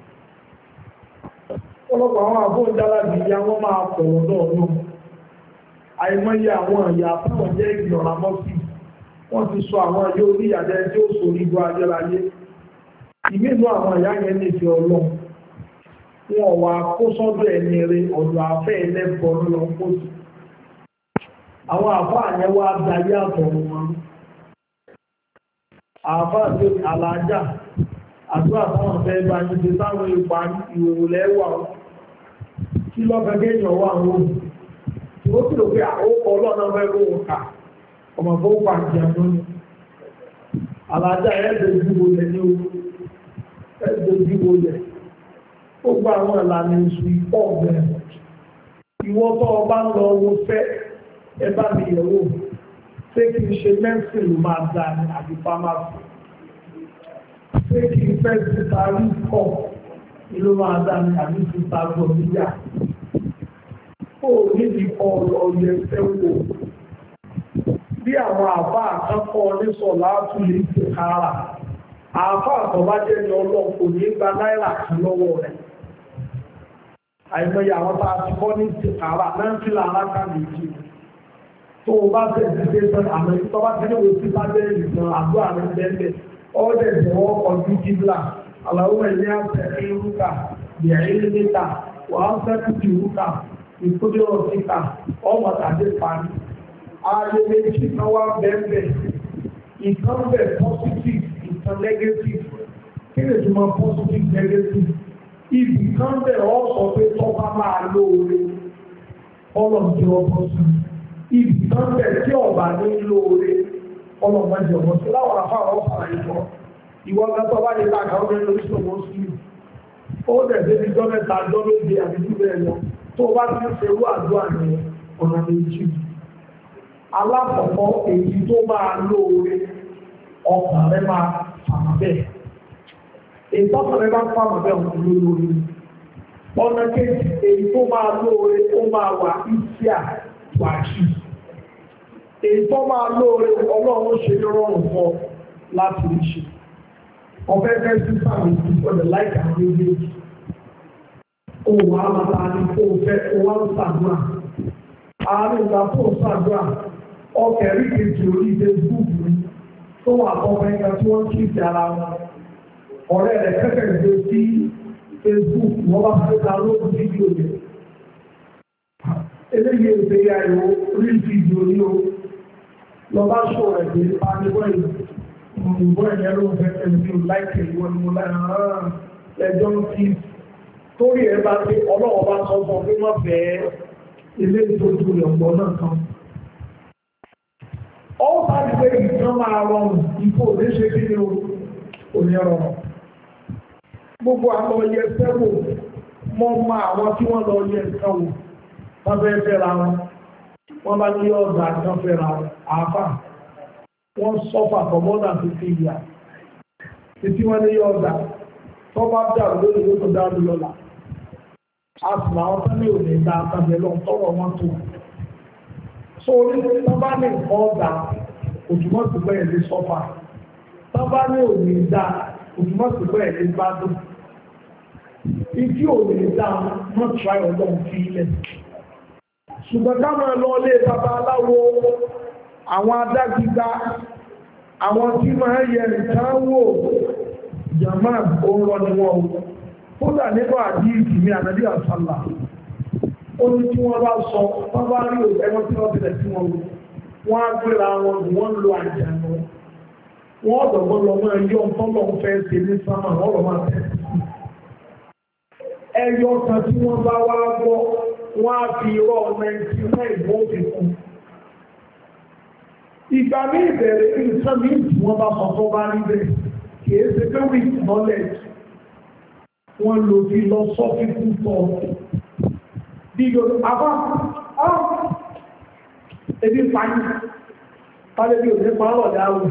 ọlọ́pàá àwọn abóńjálàbí ya wọ́n máa pọ̀ lọ́dọ̀ náà àìmọye àwọn ìyá táwọn jẹ́ ìgbìyànjú mọ́sí wọ́n ti sọ àwọn yóò rí ìyàjẹ́ tí ó sọ orígbó ayérayé ìmínú àwọn ìyá yẹn nífẹ̀ẹ́ ọlọ́run wọn wà kó sọ́dọ̀ ẹni rẹ ọ̀dọ̀ àfẹ́ ẹlẹ́bọ̀ lọ kó sí àwọn àfáà yẹn wá darí àtọ̀run wọn àfáà tó alájà àdúrà táwọn fẹ́ bá yín ṣe táwọn ipa ìhòòhò lẹ́wà kí lọ́fẹ́ kéèyàn wà wọn ó sì rò pé àkókò ọlọ́run fẹ́ kó wọn kà ọmọ fún pàǹtí àdóní alájà ẹ̀ẹ́dẹ̀ẹ́dúgbò lẹ̀ ní o ẹ̀ẹ́dẹ̀ẹ́dúgbò lẹ̀ ó gba àwọn ìlànà ìṣù ìpọ̀ bẹ̀rẹ̀ ìwọ tó o bá ń lọ owó fẹ́ ẹ bá mi yẹ̀wò ṣé kí n ṣe mẹ́sìn ló máa dà ní àbí fámásì ṣé kí n fẹ́ ti parí kọ́ ló máa dà ní àbí ti ta gbọ̀ níyà ó níbi kọ́ ọ̀yẹ̀ fẹ́ wò bí àwọn àbá àkọ́kọ́ oníṣọ̀ láàtú lè ṣe kára àbá àtọ́bá jẹ́ ní ọlọ́run kò ní gba náírà kan lọ́wọ́ rẹ̀ àìmọye àwọn tá a ti kọ́ ní ṣe kára náà ń fi làrákà méjì tó o bá tẹ̀sí dé sọ àmọ́ tó bá ti ní wo sí sábẹ́ ìtàn àdúrà rẹ̀ bẹ́ẹ̀ ọ́dẹ̀ ìjọwọ́ ọdún jíbla aláwọ̀ ilé àṣẹ ìrúkà bìẹ̀rẹ̀ níta wàá sẹ́kùtì ìrúkà ìkúdérò síta ọmọ tàbí parí ààrẹ méjì kan wá bẹ́ẹ̀ ìkan bẹ̀ positive ìkan negative kí lè túnmọ̀ positive negative ibi kan bẹ̀ ọ́ sọ pé tọ́ba máa lóore ọlọ́mọdé ọmọ sí ibi kan bẹ̀ tí ọba ní lóore ọlọ́mọdé ọmọ sí láwọn afárá ọ̀sán ìfọ́ ìwọ gbàtọ́ bá lè láàkà ọmọ ẹni lórí sọ̀rọ̀ sí ó dẹ̀ débi jọ́mẹ́ta jọ́mẹ́ta àbíjú bẹ́ẹ̀ lọ tó bá ti ń ṣerú àdúrà ní ọ̀nà méjì alákọ̀ọ́kọ́ èyí tó máa lóore ọkàn rẹ máa fàmà bẹ́ẹ̀ èyí tọ́kàn rẹ máa fàmà bẹ́ẹ̀ ọkàn ló lóore ọ̀nà kejì èyí tó máa lóore ó máa wà ìsíà wájú èyí tó máa lóore ọlọ́run ṣe ní rọrùn fún ọ láti rí ṣe ọ̀fẹ́ fẹ́ sí sàmì ìfọ̀dẹ̀ láìka méjèèjì òwò àmàlà ni kò fẹ́ òwò àmàlà àárín ìgbà tó ṣàdúrà ọkẹ̀rí kejì orí Facebook ní tó wà fọ́fẹ́ ẹ̀ka tí wọ́n kí ìjà ara wọn ọ̀rẹ́ rẹ̀ kẹ́kẹ́ ìgbé sí Facebook wọ́n bá fẹ́ ta lóògùn fídíò rẹ̀ eléyìí èdè ya ìwò rí fídíò ní o lọ bá ṣò rẹ̀ dé pàdébọ̀ ìbọn ẹ̀yẹ ló ń fẹ́ tẹ̀lé o láìpẹ́ ìwọ ni mo lára ẹjọ́ ń kí torí ẹ bá dé ọlọ́wọ́ bá sọ fún ọ pé wọ́n fẹ́ẹ́ ilé ìtọ́jú rẹ̀ ọ̀gbọ́n náà kan. Ó bá ti pé ìtàn máa rọrùn ìfò ní ṣe kí ni ò ní rọrùn. Gbogbo àwọn ọyẹ sẹ́wò mọ́ mọ́ àwọn tí wọ́n lọ yẹ nǹkan wò wọ́n fẹ́ fẹ́ra wọn. Wọ́n bá ní ọ̀dà kan fẹ́ra wọn. Àáfà wọ́n sọ́fà for more than fifty years. Títí wọ́n ní ọ̀dà tó bá dàrú lórí ló tó dàrú lọ́la. Àtùmọ̀ àwọn tẹ́lẹ̀ ò ní dá àtàbẹ̀ lọ tọ́rọ wọn tó. So orí tó bá ní nǹkan ọ̀dà òjùmọ̀ sí pé ẹ̀ lè sọ́fà. Tó bá ní ò ní dá òjùmọ̀ sí pé ẹ̀ lè gbádùn. Ìdí ò ní dá wọ́n tíráì ọlọ́run fi ilẹ̀. Ṣùgbọ́n káwọn lọ lé bàbá aláwo àwọn adágbígbá àwọn tí máa yẹ nǹkan wò jàmáà ó rọ ni wọn o. kódà nínú àdíìsì mi ànàbí àṣàlà ó ní tí wọ́n bá sọ wọ́n bá rí ẹgbẹ́ tí wọ́n tilẹ̀ sí wọn wọ́n á gbéra wọn wọ́n lo àjànà wọ́n ọ̀dọ̀gbọ́n lọ máa yọ tọ́lọ̀ fẹ́ ṣe ní sámà wọ́n lọ máa tẹ̀ sí ẹyọ kan tí wọ́n bá wá gbọ́ wọ́n á fi irọ́ ninety nine wọ́n fi kún ìgbà ní ìbẹ̀rẹ̀ nǹkan ní ìtì wọ́n bá sọ tó bá rí bẹ́ẹ̀ kìí ṣe pé with knowledge wọ́n lò philosophical thought bí yóò àbá ebi fàáyì tàbí bí òní pa lọ́dẹ àrùn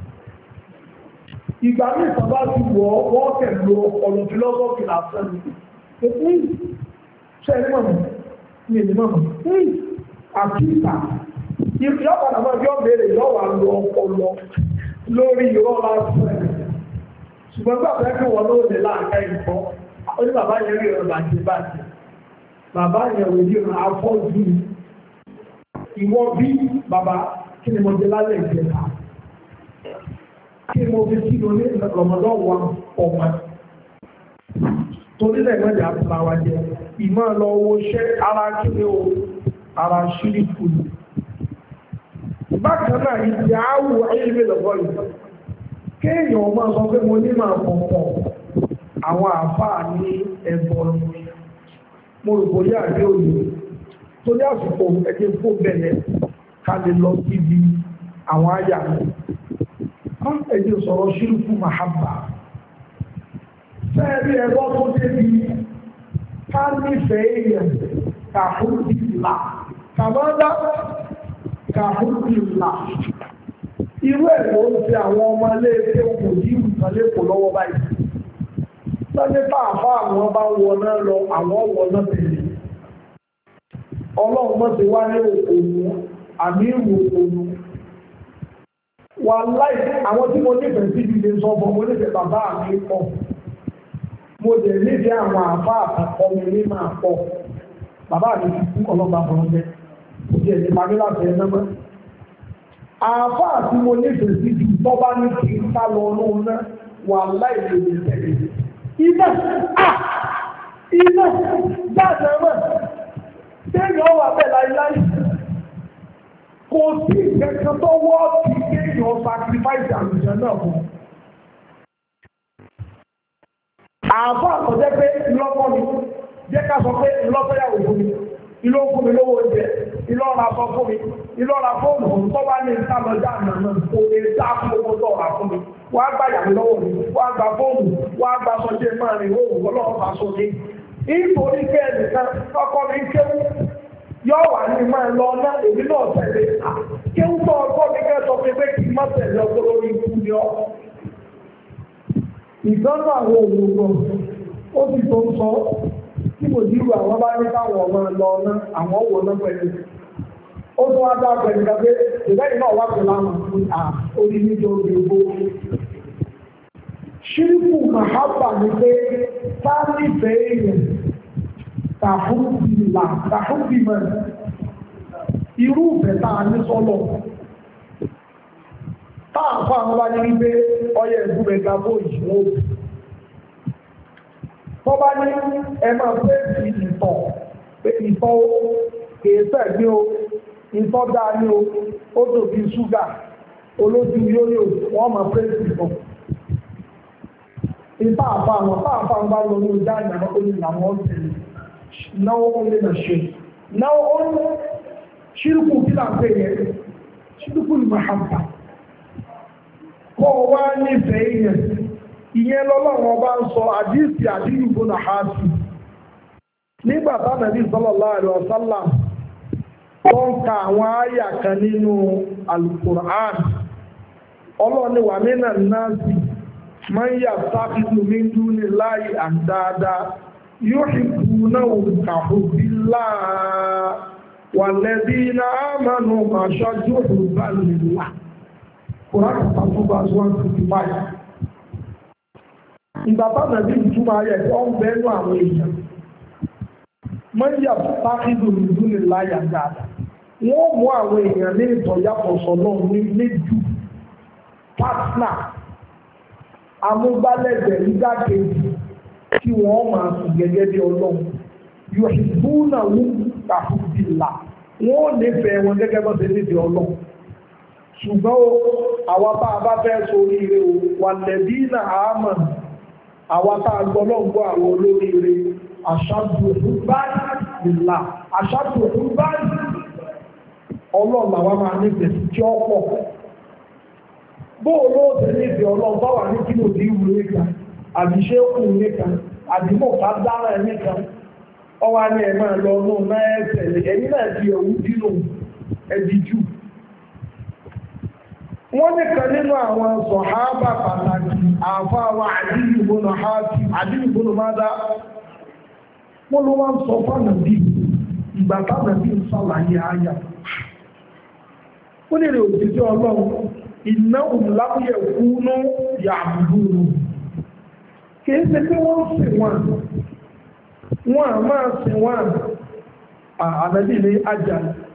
ìgbà ní ìsọ̀bá ti wọ́ wọ́n kẹ̀ lo ọ̀nà philosophy lásán ni ṣe ẹni mọ̀mọ̀ ní ẹni mọ̀mọ̀ àkíkà ìyọ́pàá náà bí ó bèèrè lọ́wọ́ lọ ọpọlọ lórí ìrọ́ lásán ṣùgbọ́n gbàgbẹ́ kí wọ́n lóòdè láàká ìfọ́ ó ní bàbá yẹn rí ọ̀rọ̀ bàjẹ́ bàjẹ́ bàbá yẹn wò ní ọ̀rọ̀ afọ́jú ìwọ bí bàbá kí ni mo jẹ lálẹ́ ìjẹta kí ni mo fi kí ló ní ọmọdé wa ọmọ torí náà ìwádìí àtúnṣe àwọn jẹ ìmọ̀ lọ owó ṣẹ́ ara kí ni o ara ṣírí kùlù bákan náà ìdí àwò ayélujára lọ́wọ́ yìí kéèyàn máa sọ pé mo ní máa pọ̀pọ̀ àwọn àfáà ní ẹ̀bọ̀ mo rò bóyá àdé òye tó ní àsìkò ẹgbẹ́ fún bẹ̀rẹ̀ ká lè lọ síbi àwọn àyà ẹgbẹ́ sọ̀rọ̀ ṣírùkù mahabba fẹ́ẹ̀rí ẹ̀rọ tó débi ká nífẹ̀ẹ́ èèyàn kàfún ìlà kàmọ́dá kàhùnkìlá irú ẹ̀ ló ń fi àwọn ọmọ ilé ẹgbẹ́ òkú yìí nǹkan lẹ́kọ̀ọ́ lọ́wọ́ báyìí lọ́jọ́ tá àfá àwọn bá wọ náà lọ àwọn wọ náà tẹ̀lé ọlọ́run mọ́ ti wá ní òkòòmù àmì ìrù òkòòmù wà láì àwọn tí mo nífẹ̀ẹ́ sí ibi sọ fún mo nífẹ̀ẹ́ bàbá mi pọ̀ mo dẹ̀ nífẹ̀ẹ́ àwọn àfá àkọ́kọ́ mi ní máa pọ̀ bàbá mi ti kú ọlọ́gbà fọ́njẹ́ òjì ẹ̀sìn pàdé láti ẹ̀ náà àfá àti mo nífẹ̀ẹ́ sí ibi tó bá ní kí n sá lọ ọlọ́run náà wà láì lè lè tẹ̀lé iná à iná dáadáa mọ̀ téèyàn wà bẹ́ẹ̀ láíláí kò sí ìkẹ́kẹ́ tó wọ́ kí kéèyàn sacrifice àlùjẹ náà fún. àbá àkọjẹ́ pé ńlọ́pọ̀ mi jẹ́ ká sọ pé ńlọ́pẹ́yàwó fún mi ilé fún mi lówó oúnjẹ ilé ọ̀rọ̀ afọ fún mi ilé ọ̀rọ̀ afọ́ọ̀nù tó bá ní ìsàlọ́jà nànà kò lè dá fún owó tó ọ̀rọ̀ fún mi wọ́n á gbà yàrá lọ́wọ́ mi wọ́n á gba fóònù wọ́n á gba sọ́jẹ́ máa rìn owó ọlọ́run bá sọ ní. nítorí pé ẹnìkan ọkọ mi ń kéwú yóò wà ní máa lọ ná èmi náà tẹ̀lé kéwú tó ọkọ mi kẹ́ sọ pé kí n má tẹ̀lé ọkọ lórí ikú ni ọ. ìgbọ́nà àwọn òwúrọ̀ ó sì tó ń sọ tí mo dìrò àwọn bá ní káwọn ọmọ lọ ná àwọn òwò náà pẹ̀lú ó tún wá dá pẹ̀lú gbàgbé ìbẹ́yìn náà wá pẹ̀lú àwọn fún à orí níjọ gbogbo ṣíríkù màhábà ní pé tá nífẹ̀ẹ́ èèyàn tàfúbìlà tàfúbìmọ̀ irú ìfẹ́ tá a ní sọ́lọ̀ táà fún àwọn bá ní wípé ọyẹ ìgbúgbẹ̀ gabó ìṣòwò tó bá ní ẹ máa pé ìtọ̀ pé ìtọ̀ kèésẹ̀ ní o ìtọ̀ dáa ní o ó dòbí ṣúgà olójú yóyò wọ́n máa pé ìtọ̀ ìta àfa àwọn tá àfa ń bá lọ ní ojú àgbà oní làwọn ọ̀sẹ̀ náwó ó lè nà ṣe náwó ó ní ṣírùkù kí là ń pè yẹn ṣírùkù ní mahabba kọ́ wá nífẹ̀ẹ́ yẹn ìyẹn lọ́lọ́wọ́ bá ń sọ àdíìsì àdíyùbó nà á sí nígbà táwọn ẹbí sallallahu alaihi wasallam tó ń ka àwọn àyà kan nínú alukur'an ọlọ́ni wà nínà náà sí man yattakhidhu min dunillahi andada yuhibbunahum kahubbillah walladhina amanu ashaddu hubban lillah. Quran chapter two verse one fifty-five. Ìgbà táwọn ẹbí ìtumọ̀ ayẹ tí wọ́n bẹ́ẹ̀ nú àwọn èèyàn man yattakhidhu min dunillahi andada wọ́n mú àwọn èèyàn ní ìtọ̀yàpọ̀sọ̀ náà ní méjì partner amúgbálẹ́gbẹ̀ẹ́ nígbàkejì tí wọ́n máa sùn gẹ́gẹ́ bí ọlọ́run yóò ìbúnà wù tàfùdìlà wọ́n nífẹ̀ẹ́ wọn gẹ́gẹ́ bọ́ sí nífẹ̀ẹ́ ọlọ́run ṣùgbọ́n àwọn bá a bá fẹ́ sórí ire o wà lẹ́bí náà àmà àwọn tá a gbọ́ lọ́gbọ́ àwọn olórí ire àṣàdù òfin báyìí nìlà àṣàdù òfin báyìí ọlọ́run làwọn máa nífẹ̀ẹ́ sí tí ó pọ̀ bó o ló ṣe nífẹ̀ẹ́ ọlọ́run bá wà ní kí ló dé ìwé nìkan àbíṣe kù nìkan àdìmọ̀ ká dára nìkan ọwọ́ ni ẹ̀ máa lọ ọ̀nà náà ẹ̀ tẹ̀lé ẹ̀yìn náà di ẹ̀wù dínú ẹ̀dí jù. wọ́n nìkan nínú àwọn sọ̀hábà pàtàkì àfáwà àdínìbónà hàtì àdínìbónà mádá wọ́n ló wá ń sọ fánà bí ìgbà táwọn bí ń sàlàyé àyà ó ní rẹ̀ òjijì ọlọ́run iná òmùláwùyẹ̀ kúnú yàbùdúrú kìí ṣe pé wọ́n ń sìn wọn wọn à máa sìn wọn ànábì ní ajá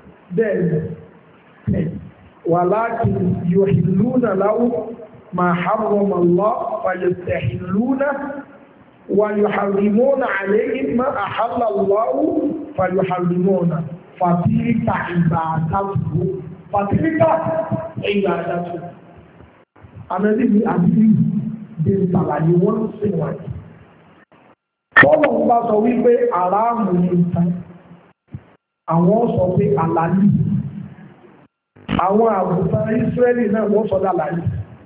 bẹ́ẹ̀ wàlákin yòhìlúnà láwù máa harrama Allah fàyẹ̀tẹ̀hìlúnà wà yòhàrìmọ́nà àlẹ́yìn máa àhàlà Allahu fàyòhàrìmọ́nà fàtíríkà ìbàdàtù fàtíríkà ìbàdàtù ànábì ní àbílí bí ìsàlàyé wọ́n ń sìn wọn. Tọ́lọ̀ ń bá sọ wípé aráàmù ní ìtàn, àwọn sọ pé àlàlì. Àwọn àgùntàn Ísírẹ́lì náà wọ́n sọ dàlàlì.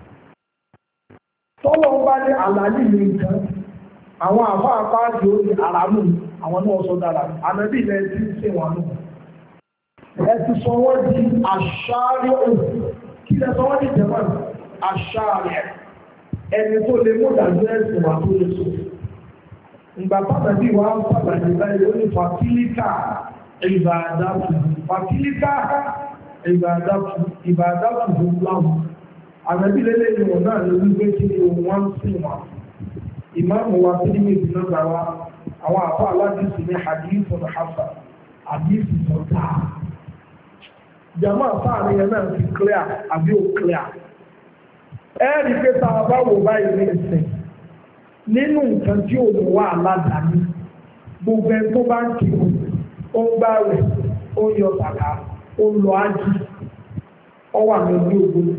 Tọ́lọ̀ ń bá ní àlàlì ní ìtàn, àwọn àfá àpáàdì ó ní àràmù àwọn náà sọ dàlàlì. Ànábì ilẹ̀ ti ń sìn wọn náà. Ẹ ti sọ wọ́n di àṣàárẹ̀ òun. Kí lẹ sọ wọ́n di jẹ̀mọ́ àṣàárẹ̀? Ẹni tó lè mú ìdájọ́ ẹ̀sìn wà tó lè sọ. Ìgbà pàtàkì wà ń pàtàkì báyìí ó ní fàtílíkà ìbàdàtù fàtílíkà ìbàdàtù ìbàdàtù láwù. Àgbẹ̀bí lélẹ̀ ni wọ́n náà lè wípé kí ni òun wá ń sìn wà. Ìmáàmù wa tí ní méjì náà gbà wá àwọn àfọ aládìsí ní hadith ọ̀nà hafa hadith ọ̀tá. Jàmọ́ àfáàní yẹn náà ti clear àbí ò clear. Ẹ́ẹ̀rí pé tá a bá wò báyìí ní ìsìn nínú nǹkan tí òun wà aládàáni gbogbo ẹni tó bá ń kírun ó ń gbààwẹ̀ ó ń yọ bàbá ó ń lọ ájì ó wà lórí ògbóni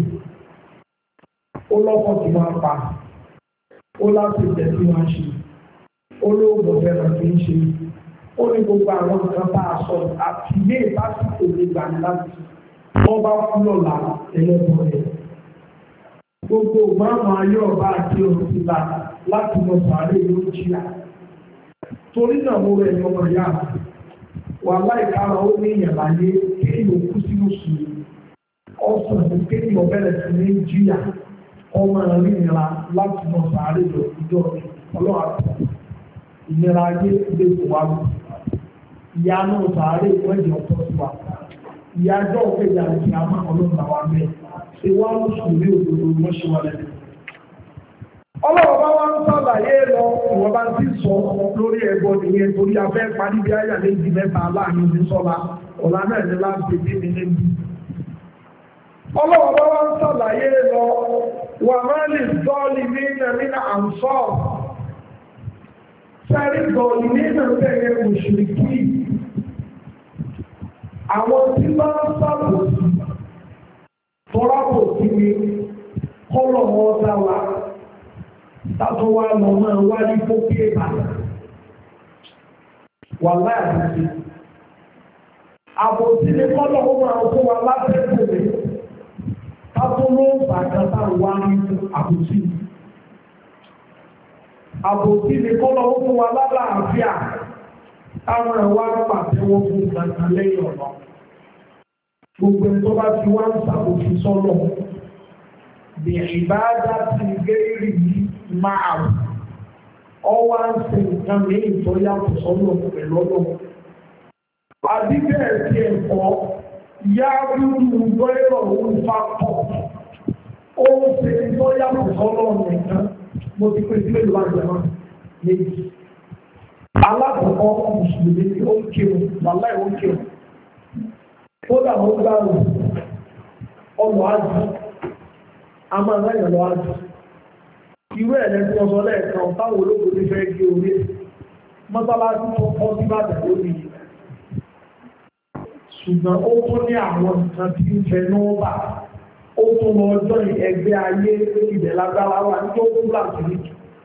ó lọ́kọ̀ tí wọ́n pa ó láti jẹ́ tí wọ́n ṣe ó lóògùn fẹ́ràn tí ń ṣe ó ní gbogbo àwọn nǹkan tá a sọ àti ilé ìbásíkò lè gbà ní láti wọ́n bá kú lọ́la ẹlẹ́bùn rẹ̀ gbogbo máàmù ayé ọba àti òrùsílà láti mọ sàárè ló jìyà torí náà mo rẹ̀ ní ọmọ ìyá wà láìkára ó ní ìyàláyé kéèyàn kú sínú sùúrù ọ̀sán ní kéèyàn bẹ̀rẹ̀ sí ní jìyà ọmọ rí ìnira láti mọ sàárè lọ ìjọ ọlọ́wà ìnira ayé ilé ìwà ìyá náà sàárè ìwẹ́jì ọ̀tọ̀ sí wa ìyá ajọ́ òkèjà ìjì àmọ́ ọlọ́run àwọn abẹ́ ìwà mùsùlùmí òdodo mọ́ṣẹ́ wa lẹ́nu. Ọlọ́run bá wá ń sàlàyé lọ ìwọ̀n bá ti sọ lórí ẹ̀bọ nìyẹn torí afẹ́ parí bí àyà méjì mẹ́ta láàrin ní sọ́la ọ̀la náà ní láti bí mi níbi. Ọlọ́run bá wá ń sàlàyé lọ wà máa lè dọ́ọ̀lì nínú nínú àǹsọ́. Sẹ́rí dọ̀ọ̀lì nínú bẹ̀rẹ̀ mùsùlùmí. Àwọn tí bá ń sàbòsí tọ́lápò sí mi kọ́lọ̀ wọn dá wa tátọ́ wa lọ máa wá ní pókè ìbàdàn wà láàbùsí àbòsí ni kọ́lọ̀ wọn máa fún wa lábẹ́kùn mi tátọ́ ló ń bàtà tá wá ní àbòsí àbòsí ni kọ́lọ̀ wọn fún wa lálàáfíà táwọn ẹ̀wá pàtẹ́wọ́ fún gbàgbà lẹ́yìn ọ̀nà. Gbogbo ẹni tó bá ti wá ń ṣàbòsí sọ́nà bí ìbáadá ti gẹ́rì yìí máa wù ọ wá ń ṣe nǹkan mìíràn tó yàtọ̀ sọ́nà pẹ̀lú ọ̀nà. Àdíbẹ̀ ti ẹ̀kọ́ yá rúrú gbọ́ẹ̀rọ̀ òun fa pọ̀ ó ń ṣe tó yàtọ̀ sọ́nà nìkan mo ti pè sí mélòó àjẹ́ náà méjì. Alákọ̀ọ́kọ́ mùsùlùmí ni ó ń kírun wàláì ó ń kírun. Kódà wọ́n gbá rò ọmọ ájú, a máa ráyàn lọ ájú. irú ẹ̀lẹ́ tí wọ́n sọ lẹ́ẹ̀kan táwọn ológun ní fẹ́ gé orí mọ́sálásí tó kọ́ sí bàtẹ̀ lórí ṣùgbọ́n ó tún ní àwọn nǹkan tí ń fẹ́ nọ́ọ̀bà ó tún lọ ọjọ́ ẹgbẹ́ ayé ilẹ̀ lágbára wà ní tó kú láti rí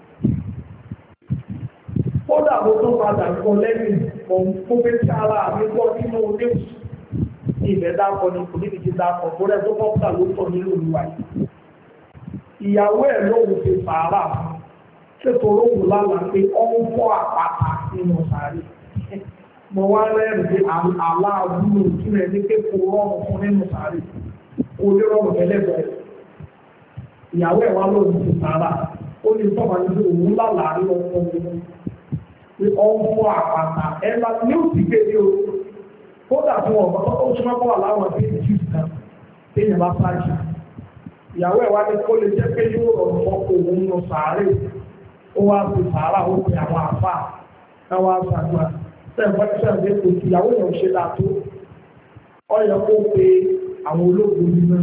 ó dàbò tó padà kọ lẹ́yìn ọ̀hún pé tí ara mi gbọ́ nínú news ilẹ̀ dákọ̀ ní kòlíkìtì dákọ̀ tó rẹ̀ tó kọ́pítà ló tọ̀ nílò olúwa ìyàwó ẹ̀ lóhùn ti sàárà ṣètò olóhùn lálàá pé ó ń fọ́ àpáta nínú sàárè mo wá rẹ́rìn pé aláàbúrò tí rẹ̀ ní pé kò rọrùn fún nínú sàárè kò lè rọrùn ẹlẹ́gbẹ̀ẹ́ ìyàwó ẹ̀ wá lóhùn ti sàárà ó lè tọ́ka ní pé òun lálàá lọ fún mi pé ó ń fọ́ àpáta ẹ̀ la ní òsì kéde o kódà fún ọ̀pọ̀ ó súnmọ́ kọ́ wà láwọn tí ìjì kan téèyàn bá sáájì ìyàwó ẹ̀ wá ní kó lè jẹ́ pé yóò rọrùn fọ́kọ̀ òun lọ sàárè ó wá fi sàárà ó fi àwọn àfà káwá sàdúrà sẹ́ǹfẹ́ sẹ́ǹfẹ́ kò sí ìyàwó yẹn ò ṣe dáa tó ọ yẹ kó pe àwọn ológun nínú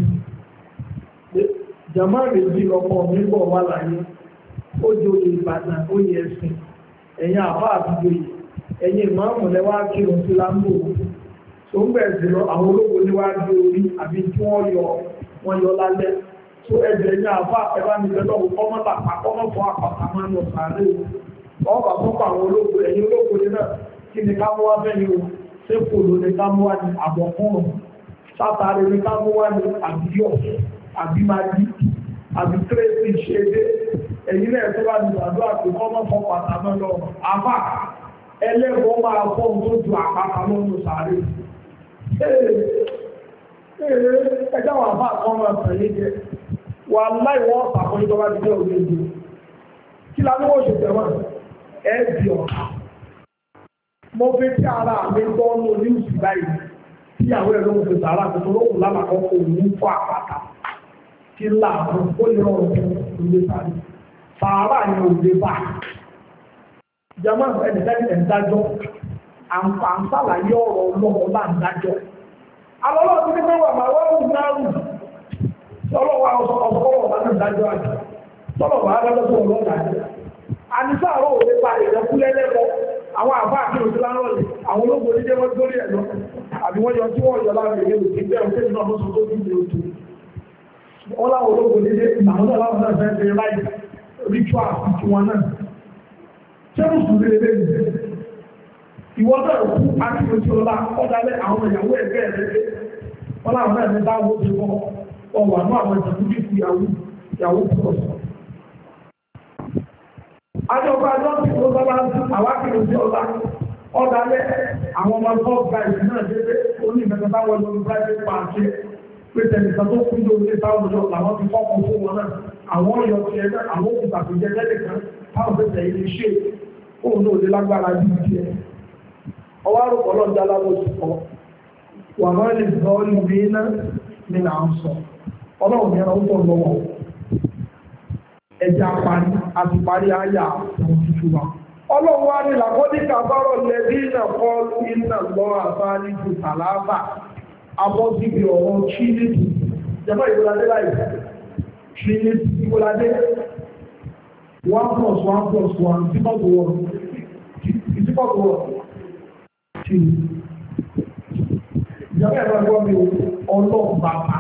jàmá méjì lọ́pọ̀ mi bọ̀ wá láyé ó di oyè Ìbàdàn ó yẹ ẹsìn ẹ̀yin àfà àdúgbò yìí ẹ̀yin ìmáàmù lẹ́wà kírun sí láńbò tó ń bẹ̀rẹ̀ sí lọ àwọn ológun níwájú orí àbí tí wọ́n yọ wọ́n yọ lálẹ́ tó ẹ̀jẹ̀ ní àfà ẹ̀bá mi fẹ́ lọ́wọ́ kọ́mọ́tà kọ́mọ́fọ́ àpàtà máa ń lọ sàárè ọba fún àwọn ológun ẹ̀yin ológun ní náà kí ni ká mú wá bẹ́ẹ̀ o ṣé pòlò ní ká mú wá ní àbọ̀kúrùn sátárẹ̀ ní ká mú wá ní àbíyọ̀ àbímadí àbí kérésì ṣédé ẹ̀yin náà tó bá ní ìgbàdo àti kọ́mọ́fọ́ pàtà máa lọ àfà ẹlẹ́gbọ́n máa fọ́ ohun tó ju àpáta lọ́nà sàárè ẹjọ́ wà fà kọ́ máa tẹ̀lé jẹ wà láìwọ́ ọ̀sàkọ́ ìjọba ti jẹ́ òwe ìlú kí la ní wọ́n ṣe tẹ̀wọ́n ẹ̀ di ọ̀tá mo fi tí ara mi gbọ́ ní oníwùsì báyìí tí ìyàwó ẹ̀ ló ń fi sàárà tó lókùn lálàkọ́ kò ní fọ́ àpáta kí láàbù ó lè rọrùn fún ilé sàárè sàárà ni òde bá jama ẹnìkan ẹ̀dájọ́ àǹfààní ọ̀rọ̀ ọlọ́wọ́ bá ń dájọ́ alọ́lọ́ ti ní mẹ́wàá máa wọ́n ń náàrù tọ́lọ́wọ́ ọ̀sọ̀kọ́wọ́ bá ń dájọ́ àjọ tọ́lọ́wọ́ adájọ́ tó ọlọ́ dájọ́ àníṣà àrò òde pa ìrẹ́kú lẹ́lẹ́kọ́ àwọn àbá àkíyàn sí lárọ̀lẹ̀ àwọn ológun oníjẹ́ wọ́n gbórí ẹ̀ lọ àbí wọ́n yọ tí wọ́n yọ láàrin ìlú tí bẹ́ẹ̀ òkè nínú ọmọ sọ́tò tí ìlú tó wọ́n láwọn ológun oníjẹ́ àwọn náà láwọn náà fẹ́ẹ́ fẹ́ẹ́ láì ritual àti wọn náà ṣẹ́rù sùn lé lé ní ìwọ́n náà kú akíyàn tí ọlá ọ̀dálẹ̀ àwọn ìyàwó ẹgbẹ́ ẹ̀rẹ́ wọ́n láwọn náà ní dáwọ́ ti kọ́ ọwọ́ àánú àwọn ìjọba bí fi ìyàwó ìyàwó pọ̀ sọ. Adọ́gba lọ́sí tó bábá àwọn akíyàn tí ọlá ọ̀dálẹ̀ àwọn ọmọ bọ́ọ̀ gáìsì náà ṣe pé ó ní ìfẹ́fẹ́ táwọn lọ ní private park pé tẹ̀lifà tó kú ló ní táwọn ọjọ́ làwọn ti fọ́kàn fún wọn náà àwọn ọyọ ti ẹ náà àwọn òkúta tó jẹ lẹ́lẹ̀ kan táwọn fẹ́ tẹ̀lé ní ṣe òun náà lè lágbára bí i tiẹ̀ ọwọ́ àrùkọ lọ́jà lábọ́ ti kọ́ wà máa lè sọ ọ́ níbi iná ní là ń sọ ọlọ́run yẹn ń tọ̀ lọ́wọ́ ẹja parí àti parí àyà àwọn tuntun wa ọlọ́run wa ní làkọ́dí kàbárọ̀ lẹ́bí náà kọ́ iná lọ́ àbáni ju tàlàbà abọ́síbi ọ̀rọ̀ trinity jẹ́fọ́ ìgbòladé láì trinity ìgbòladé one plus one plus one is equal to one is equal to one two ìjọba ẹ̀rọ ẹ̀gbọ́n mi ọlọ́run bàbá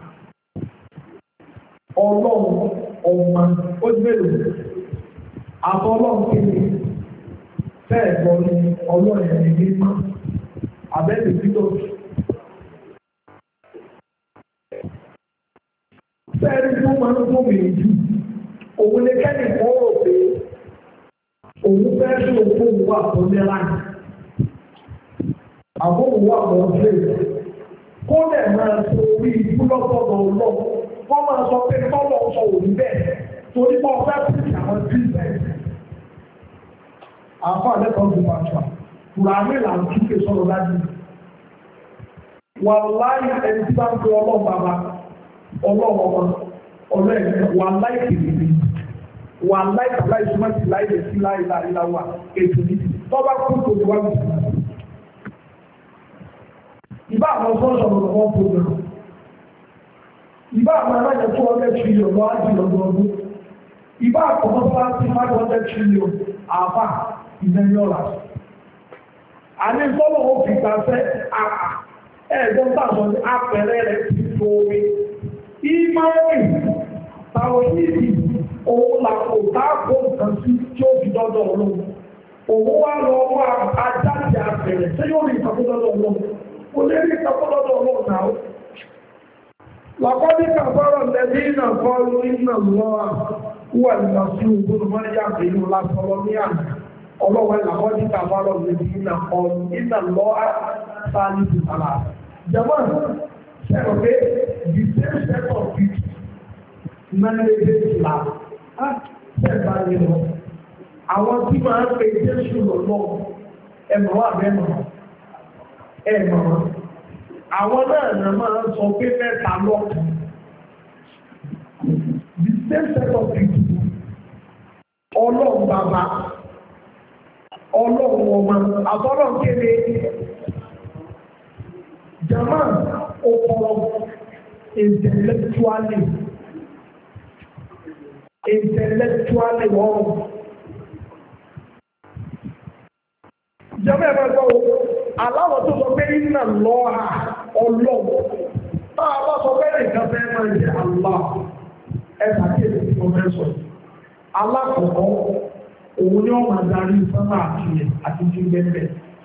ọlọ́run ọmọ ó ti mélòó àtọ́ ọlọ́run kéde bẹ́ẹ̀ gbọ́ ní ọlọ́run ẹ̀mí mímọ́ abẹ́lẹ̀ títọ́jú. Bẹ́ẹ̀ni tó máa ń fún mi jù, òun lè kẹ́ni kan rò pé òun fẹ́ sí òkú òun wà fún mẹ́lá ní. Àbó òun wà fún ọdún èdè. Kó lẹ̀ máa sọ orí ikú lọ́sọ̀dọ̀ ọlọ́. Wọ́n máa sọ pé tọ́lọ̀ sọ òun bẹ́ẹ̀ torí pé ọ̀fẹ́ sí àwọn bíbẹ̀. Àfọ àlẹ́kọ̀ọ́ ti pàṣẹ. Kùràmì là ń túkè sọ̀rọ̀ lájú. Wàláyé ẹni tí bá ń pe ọlọ́ọ̀ bàbá. Ọlọ́wọ́ ọmọ ọlọ́ẹ̀ wà láìpẹ́ níbi wà láìpẹ́ láìsí má ti láìpẹ́ sí láìlá ìlà wà ètò ní tọ́ba kú tó wá ní. Ìbá àwọn sọ́ọ̀sọ̀ lọ́wọ́ wọn program. Ìbá àwọn alájọ tó wọ́n lẹ́tù ilé ọ̀dọ́ ájì lọ́dọọdún. ìbá àkọ́kọ́ bá sí five hundred trillion àfà ìmẹ́yọ́lá àní sọ́lọ́ ó fi gbàfẹ́ àà ẹ̀ẹ́dọ́n tàbí apẹ̀rẹ̀ rẹ̀ ti tó omi ìmáwìn táwọn ìdí òun làkò táàkó nǹkan sí tí ó fi dọ́dọ̀ ọlọ́run òun wá lọ wá ajáde apẹ̀rẹ̀ tí yóò rí ìtàkùdọ́dọ̀ ọlọ́run kò lè rí ìtàkùdọ́dọ̀ ọlọ́run náà làkọ́dí kàfọ́rọ̀ lẹ́bí iná kọlu iná lọ́wọ́ wà nígbà sí ògbónú mọ́níyà pẹ̀lú lásọ̀rọ̀ ní àná ọlọ́wọ́ làkọ́dí kàfọ́rọ̀ lẹ́bí iná kọlu iná lọ́wọ́ sáàlì ìsàlá jẹ́mọ́ ṣẹ́rọ̀ pé the same set of people mẹ́lẹ́gbẹ́ ìlà ṣẹ́gbà ní lọ àwọn tí máa ń pè Jésù lọ́lọ́ ẹ̀mọ̀ wà mẹ́mọ̀ ẹ̀mọ̀ àwọn náà nà máa ń sọ pé mẹ́ta lọ́kàn the same set of people ọlọ́run bàbá ọlọ́run ọmọ àtọ́lọ́run kéde German ọpọlọ intellectually intellectually wrong. German ẹ̀fẹ́ gbọ́ aláwọ̀ tó sọ pé iná lọ́ha ọlọ́wọ́ táà bá sọ pé nìkan fẹ́ máa jẹ́ Allah ẹ̀fà tí èdè tí wọ́n fẹ́ sọ. Alákọ̀ọ́kọ́ òun ni wọ́n máa darí sánmà àti àti jí gbẹ́gbẹ́.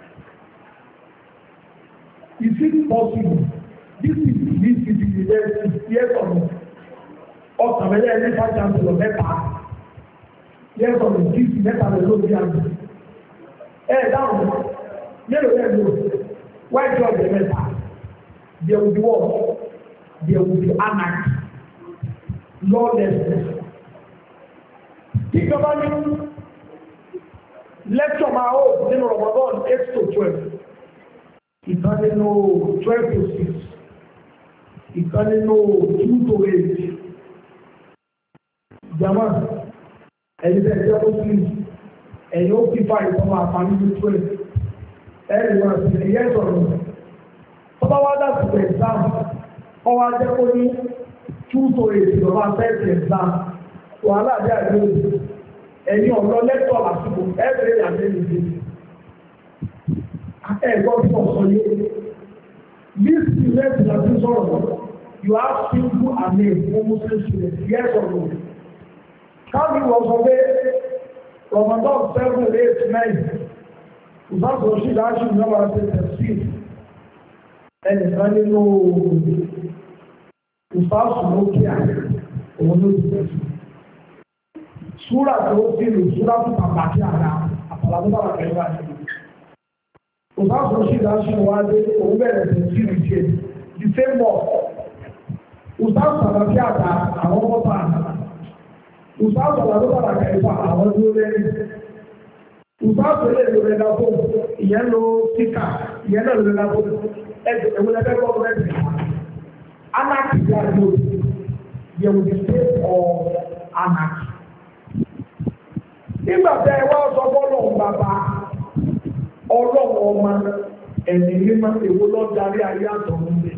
Is it possible? This is this is the university, yes or no? Ọ̀sán mẹ́lẹ́ ẹni fájà ń sọ̀rọ̀ mẹ́ta. Yes or no? This is mẹ́ta lè ló bí àgbà. Ẹ dáhùn, mélòó yẹn lò? White job the mẹ́ta. There will be what? There will be anarchy, lawlessness. Ìjọba ní lecture máa ó nínú Ramadan eight to twelve. Ìkan nínú twelve to six. Ìkan nínú two to eight. Jama, ẹ̀yin tẹ̀ jẹ́ Muslim, ẹ̀yin ó fi fa ìtọ́mọ àpamí ní twelve. Ẹ̀yin wá sí ẹ̀yẹ́ sọ̀rọ̀. Tọ́ba wá dá sí exam, ọwọ́ ajẹ́ kó ní two to eight lọ́wọ́ afẹ́ẹ̀sì exam. Wàhálà àdé àdé òbí. Ẹ̀yin ọ̀rọ̀ lẹ́tọ̀ lásìkò ẹ̀ẹ́dẹ̀rẹ̀ àdé nìyí. Ẹ̀gbọ́n tí wọ́n sọ yé. This event is a sọ̀rọ̀. You have simple and name for Muslim students. Yes or no? Káàbí wọ́n sọ pé Ramadan seven eight nine ìbáṣọ sí láti ìjọba ṣe tẹ̀sí ẹnìkan nínú ìfáṣù lókè àrẹ òun ló ti tẹ̀sí. Súrà tó ti lò súrà tó pàpàkì àrà àpàlàbó bàbà kẹfà àti ìfáṣù sí láti ìwádé òun bẹ̀rẹ̀ tẹ̀sí ìrìṣẹ́ the same work. Ìfáṣù pàpàkì àrà àwọn ọmọ àrà. Ìfáàsọ̀ làbó bàbà kẹfà àwọn tó lẹ́rí. Ìfáàsọ̀ lè lo rẹ̀ lábó, ìyẹn lo síkà, ìyẹn náà lo rẹ̀ lábó. Ẹgbẹ̀ ẹ̀wọ̀n ẹgbẹ́ gbọ́ rẹ̀ bì. Anarchy yà ló yẹ wò di state of anarchy. Nígbà tẹ́ ẹ wá sọ fọ́lọ́hún bàbá ọlọ́run ọmọ ẹ̀mí mímọ́ èwo lọ darí ayé àtọ̀run bẹ̀.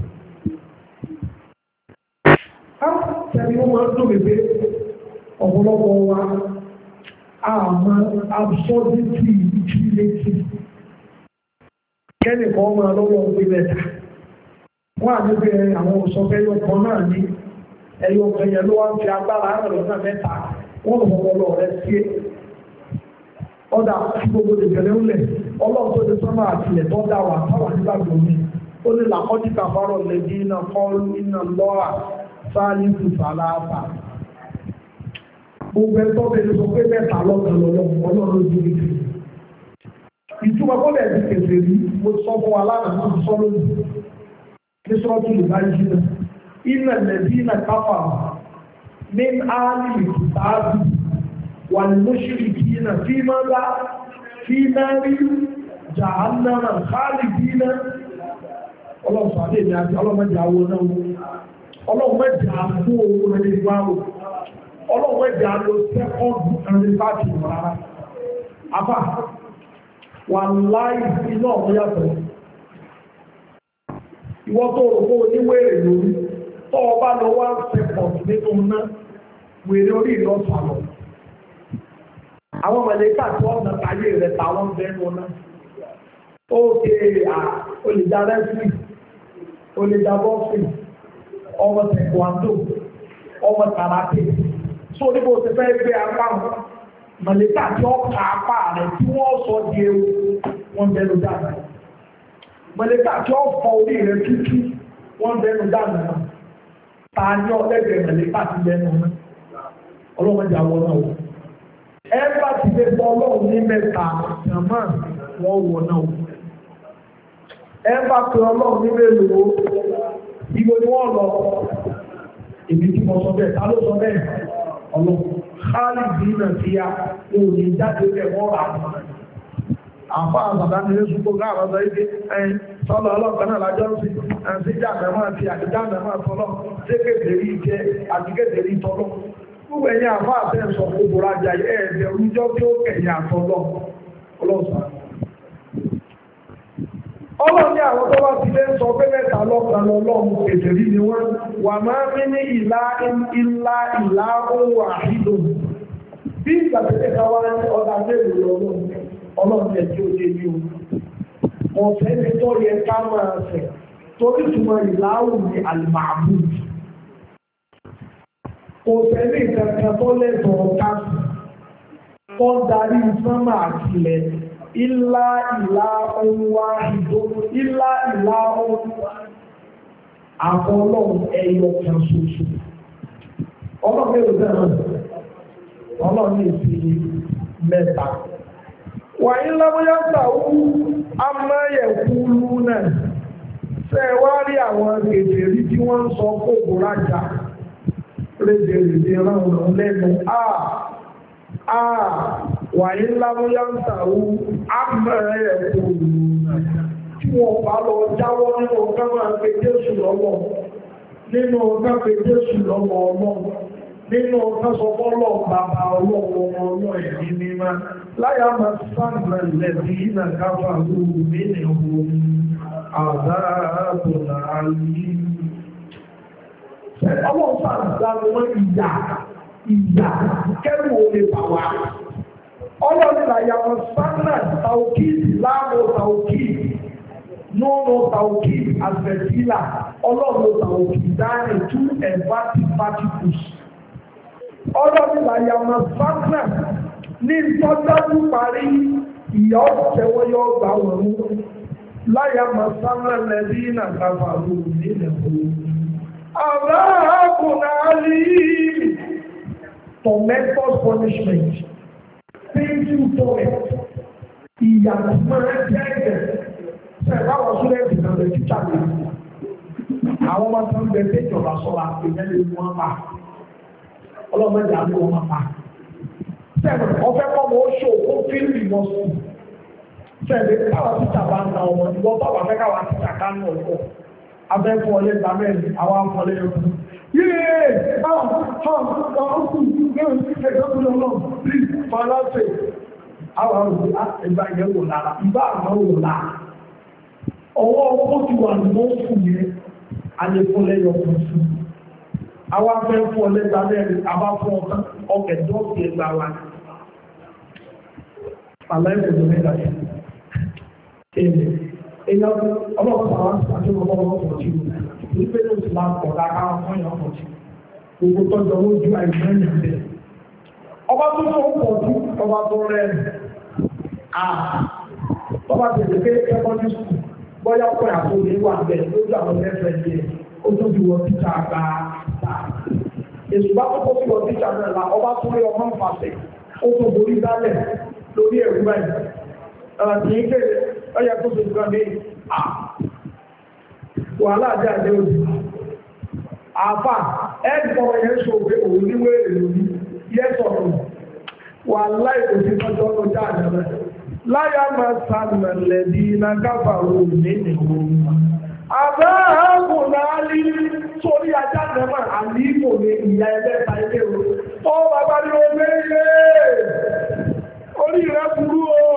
Á tẹ̀lé wọn máa ń dùn mí pé ọ̀pọ̀lọpọ̀ wa àmọ́ absurdity ìtìlẹ́tì kẹ́nìkan máa lọ́wọ́ gbé mẹ́ta wọ́n à níbi àwọn òṣọ́fẹ́ ẹyọkan náà ní ẹyọkan yẹn ló wá ń fi agbára àrùn náà mẹ́ta wọ́n lọ́ ọpọlọ rẹ̀ sí ọ̀dà tí gbogbo ìbẹ̀rẹ̀ ńlẹ̀ ọlọ́run tó ti sọ́nà àtìlẹ̀ tó dá wà táwà nígbàgbọ́ mi ó ní làkọ́díkà fárọ̀ lẹ́bí iná kọ́ọ́lù iná lọ́wà sáálí tùsàlàáfà gbogbo ẹ̀tọ́ bẹ̀rẹ̀ sọ pé mẹ́ta lọ́gbọ̀n lọ́wọ́ ọlọ́run ojú ìlú. Ìtumọ̀ kọ́lẹ̀ ẹ̀dí kẹsẹ̀ rí mo sọ fún wa lánàá tó sọ lónìí. Ní sọ́ọ́tù lè bá yí náà. Iná lẹ̀bí iná káfà ní áálì ìkùtàbí wà ní mọ́ṣírì kí iná fí máa bá fí máa rí jàánàmà káàlì bí iná. Ọlọ́run sọ àdé mi àti ọlọ́mọdé àwọn náà ọlọ́mọdé àbú owó rẹ̀ ní wáwò. Ọlọ́wọ́ ẹ̀jẹ̀ àlọ́ sẹ́kọ̀ọ̀dù ẹ̀rin láti wọ̀ rárá. Àbá wà láì iná ọ̀hún yàtọ̀. Ìwọ́n tó rò fún oníwèrè lórí. Tọ́ ọba lọ wá sẹ́kọ̀ọ̀dù nínú náà, wèrè orí ìlọ́sàlọ̀. àwọn mọ̀lẹ́kà tí wọ́n nà káyé rẹ̀ táwọn bẹ́ẹ̀ wọn náà ó ké à olùdá rẹ́fì olùdá bọ́ọ̀fì ọmọ tẹ̀kọ̀ọ́dọ̀ ọmọ karate so níbo ti fẹ́ gbé apá mọ̀lẹ́kà tí wọ́n ka apá rẹ̀ tí wọ́n sọ di ewu wọ́n bẹ́ẹ̀ ló dáná mọ̀lẹ́kà tí wọ́n fọ orí rẹ̀ tútù wọ́n bẹ́ẹ̀ ló dáná ta ní ọ̀lẹ́gbẹ̀ẹ́ mọ̀lẹ́kà ti bẹ́ẹ̀ nù náà ọlọ́mọdé àwọn náà wọ̀ ẹ bá ti lè bọ́ ọlọ́run ní mẹ́ta jàmá wọ́n wọ̀ náà wọ̀ ẹ bá pe ọlọ́run ní mélòó ibo ni wọ́n lọ èmi tí mo sọ bẹ́ẹ̀ ta ló sọ bẹ́ẹ̀ ọlọ́run káàlì bí náà ti ya ní òní jáde bẹ́ẹ̀ wọ́n rà á àfa àbàdà ní lẹ́sùn kó ká àbàdà yìí ẹ sọlọ ọlọ́kan náà lájọ́ sí àti jáàmẹ́ àti àdìjáàmẹ́ máa tọ́lọ́ sékèdèrí jẹ àdìgẹ́dèrí tọ́lọ́ gbogbo ẹ̀yìn àfa àtẹ́sọ̀ gbogbo rajà ẹ̀ẹ́dẹ̀ oúnjọ́ tí ó kẹ̀yìn àtọ́lọ́ ọlọ́sàn. ọlọ́run ní àwọn tó bá ti lé sọ pé mẹ́ta lọ́kàn lọ́lọ́run kèdèrí ni wọ́n wà máa ń ní ìlà ìlà ìlà ohun àhídò bí ìgbàgbé ká wá ní ọ̀dà mélòó lọ́lọ́run ọlọ́run ẹ̀ tí ó dé ní o ọ̀fẹ́ ní tó yẹ ká máa fẹ̀ torí túmọ̀ ìlàáwù ní àlùmáàbù ọ̀fẹ́ ní ìkankan tó lẹ́tọ̀ọ́ káàsì tó ń darí sánmà àtìlẹ̀ ilá ìlà ohun wá ìdó ilá ìlà ohun àwọn ọlọ́run ẹyọ kan ṣoṣo ọlọ́run èrò náà ọlọ́run èsì mẹ́ta. wàyí lábóyá tàwú amáyẹ̀kúlú náà ṣe wá rí àwọn kèfèrí tí wọ́n ń sọ kókò rájà rédèrèdè ránwọ̀n lẹ́nu àà àà wàyí lábóyá tàwú amáyẹ̀kúlú náà tí wọ́n bá lọ jáwọ́ nínú ọ̀gá máa pe Jésù lọ́wọ́ nínú ọ̀gá pe Jésù lọ́wọ́ ọmọ nínú ọ̀gá sọ fọ́lọ́ bàbá ọlọ́wọ́ ọmọ ẹ̀mí mímá láyá máa sáàmà lẹ́bí iná káfà lóòrùn nínú ohun àdáàbòlà ayé. ọmọ sáàmà wọn ìyà ìyà kẹ́rù olè bàwà ọlọ́nìlà yàwó sáàmà tàókì láàmù tàókì nínú tàókì àgbẹ̀sílà ọlọ́run tàókì dáàrí two emphatic particles ọlọ́nìlà yàwó sáàmà ní tọ́jú parí ìyá ọ̀tẹ̀wọ́ yóò gbà wọ́n mú láyà masánà lẹ́bí iná káfàrú nílẹ̀ òun. Àbáàbùn àlì tormentor punishment painful torment ìyà máa ń jẹ́ ẹ̀jẹ̀ sẹ́ẹ̀ báwọn súnlẹ̀tì náà lè títà lè àwọn ọmọ tó ń bẹ pé ìjọba sọ̀rọ̀ àpèjẹ́ lè mú wọn pa ọlọ́mọdé àbí wọn pa. Sẹ́ẹ̀dì ọ̀fẹ́ kọ́ mọ́ ó ṣò ó fíìlì mọ́ sí. Sẹ́ẹ̀dì káwa títà bá ń ta ọmọ ìwọ bàbá fẹ́ káwa títà ká ń ọ̀pọ̀. Abẹ́ fún ọlé gba mẹ́rin, àwa ń fọlé yọ. Yéé! Àwọn ọ̀hún ọ̀hún yóò ní ẹgbẹ́ tó lọ please fọláṣẹ. Àwọn ọ̀hún ìgbà yẹn wò lára, ìgbà àmọ́ wò lára. Ọwọ́ ọkọ̀ ti wà ní wọ́n fún yẹn, alẹ́ fọlé yọ fún fún. Àwa fẹ́ fún ọlé gba mẹ́rin, àbá fún ọ̀kan, ọkẹ̀ dọ́ọ̀tì ẹgbàá wa ni. Àlàyé ìlú mẹ́ta yẹn. Èmi, èèyàn ọlọ́run àwọn àti ọmọ ọmọ ọmọ tí ó ní pé lóòtù máa pọ̀ lára fún èèyàn ọmọ tí gbogbo tọ́jú owó ju àìsàn ẹ̀yìn bẹ́ẹ̀. Ọba tó tó pọ̀ sí ọba tó rẹ̀ à tọ́ba tẹ̀lé pé secondary school bọ́yá pọ̀ àtò lè wà bẹ́ẹ̀ lójú àwọn ẹ̀fẹ̀ yẹn ó tó fi wọ títà gba ta. Èsù bá tó kó fi wọ títà náà la ọba tó rí ọmọ nfàṣẹ ó tó borí dálẹ̀ lórí ẹ̀rú báyìí. Àti ìgbé ọyẹ tó fi gbọ́n ní à wàhálà àjẹ́ àjẹ́ òjì. Àfà ẹ̀gbọ́n yẹn sọ pé òun níwé èrò ní yẹ́ sọ̀rọ̀ wàhálà ìkòsí tọ́jọ́ ló já àjẹ́ láyá máa sàmà lẹ́bí iná káfàró ní ìwò. Àbá ààbò náà ní sórí ajá nẹ́mà àlímò ní ìyá ẹlẹ́ta ilé o. Ó bàbá ní o méjì orí rẹ̀ burú o.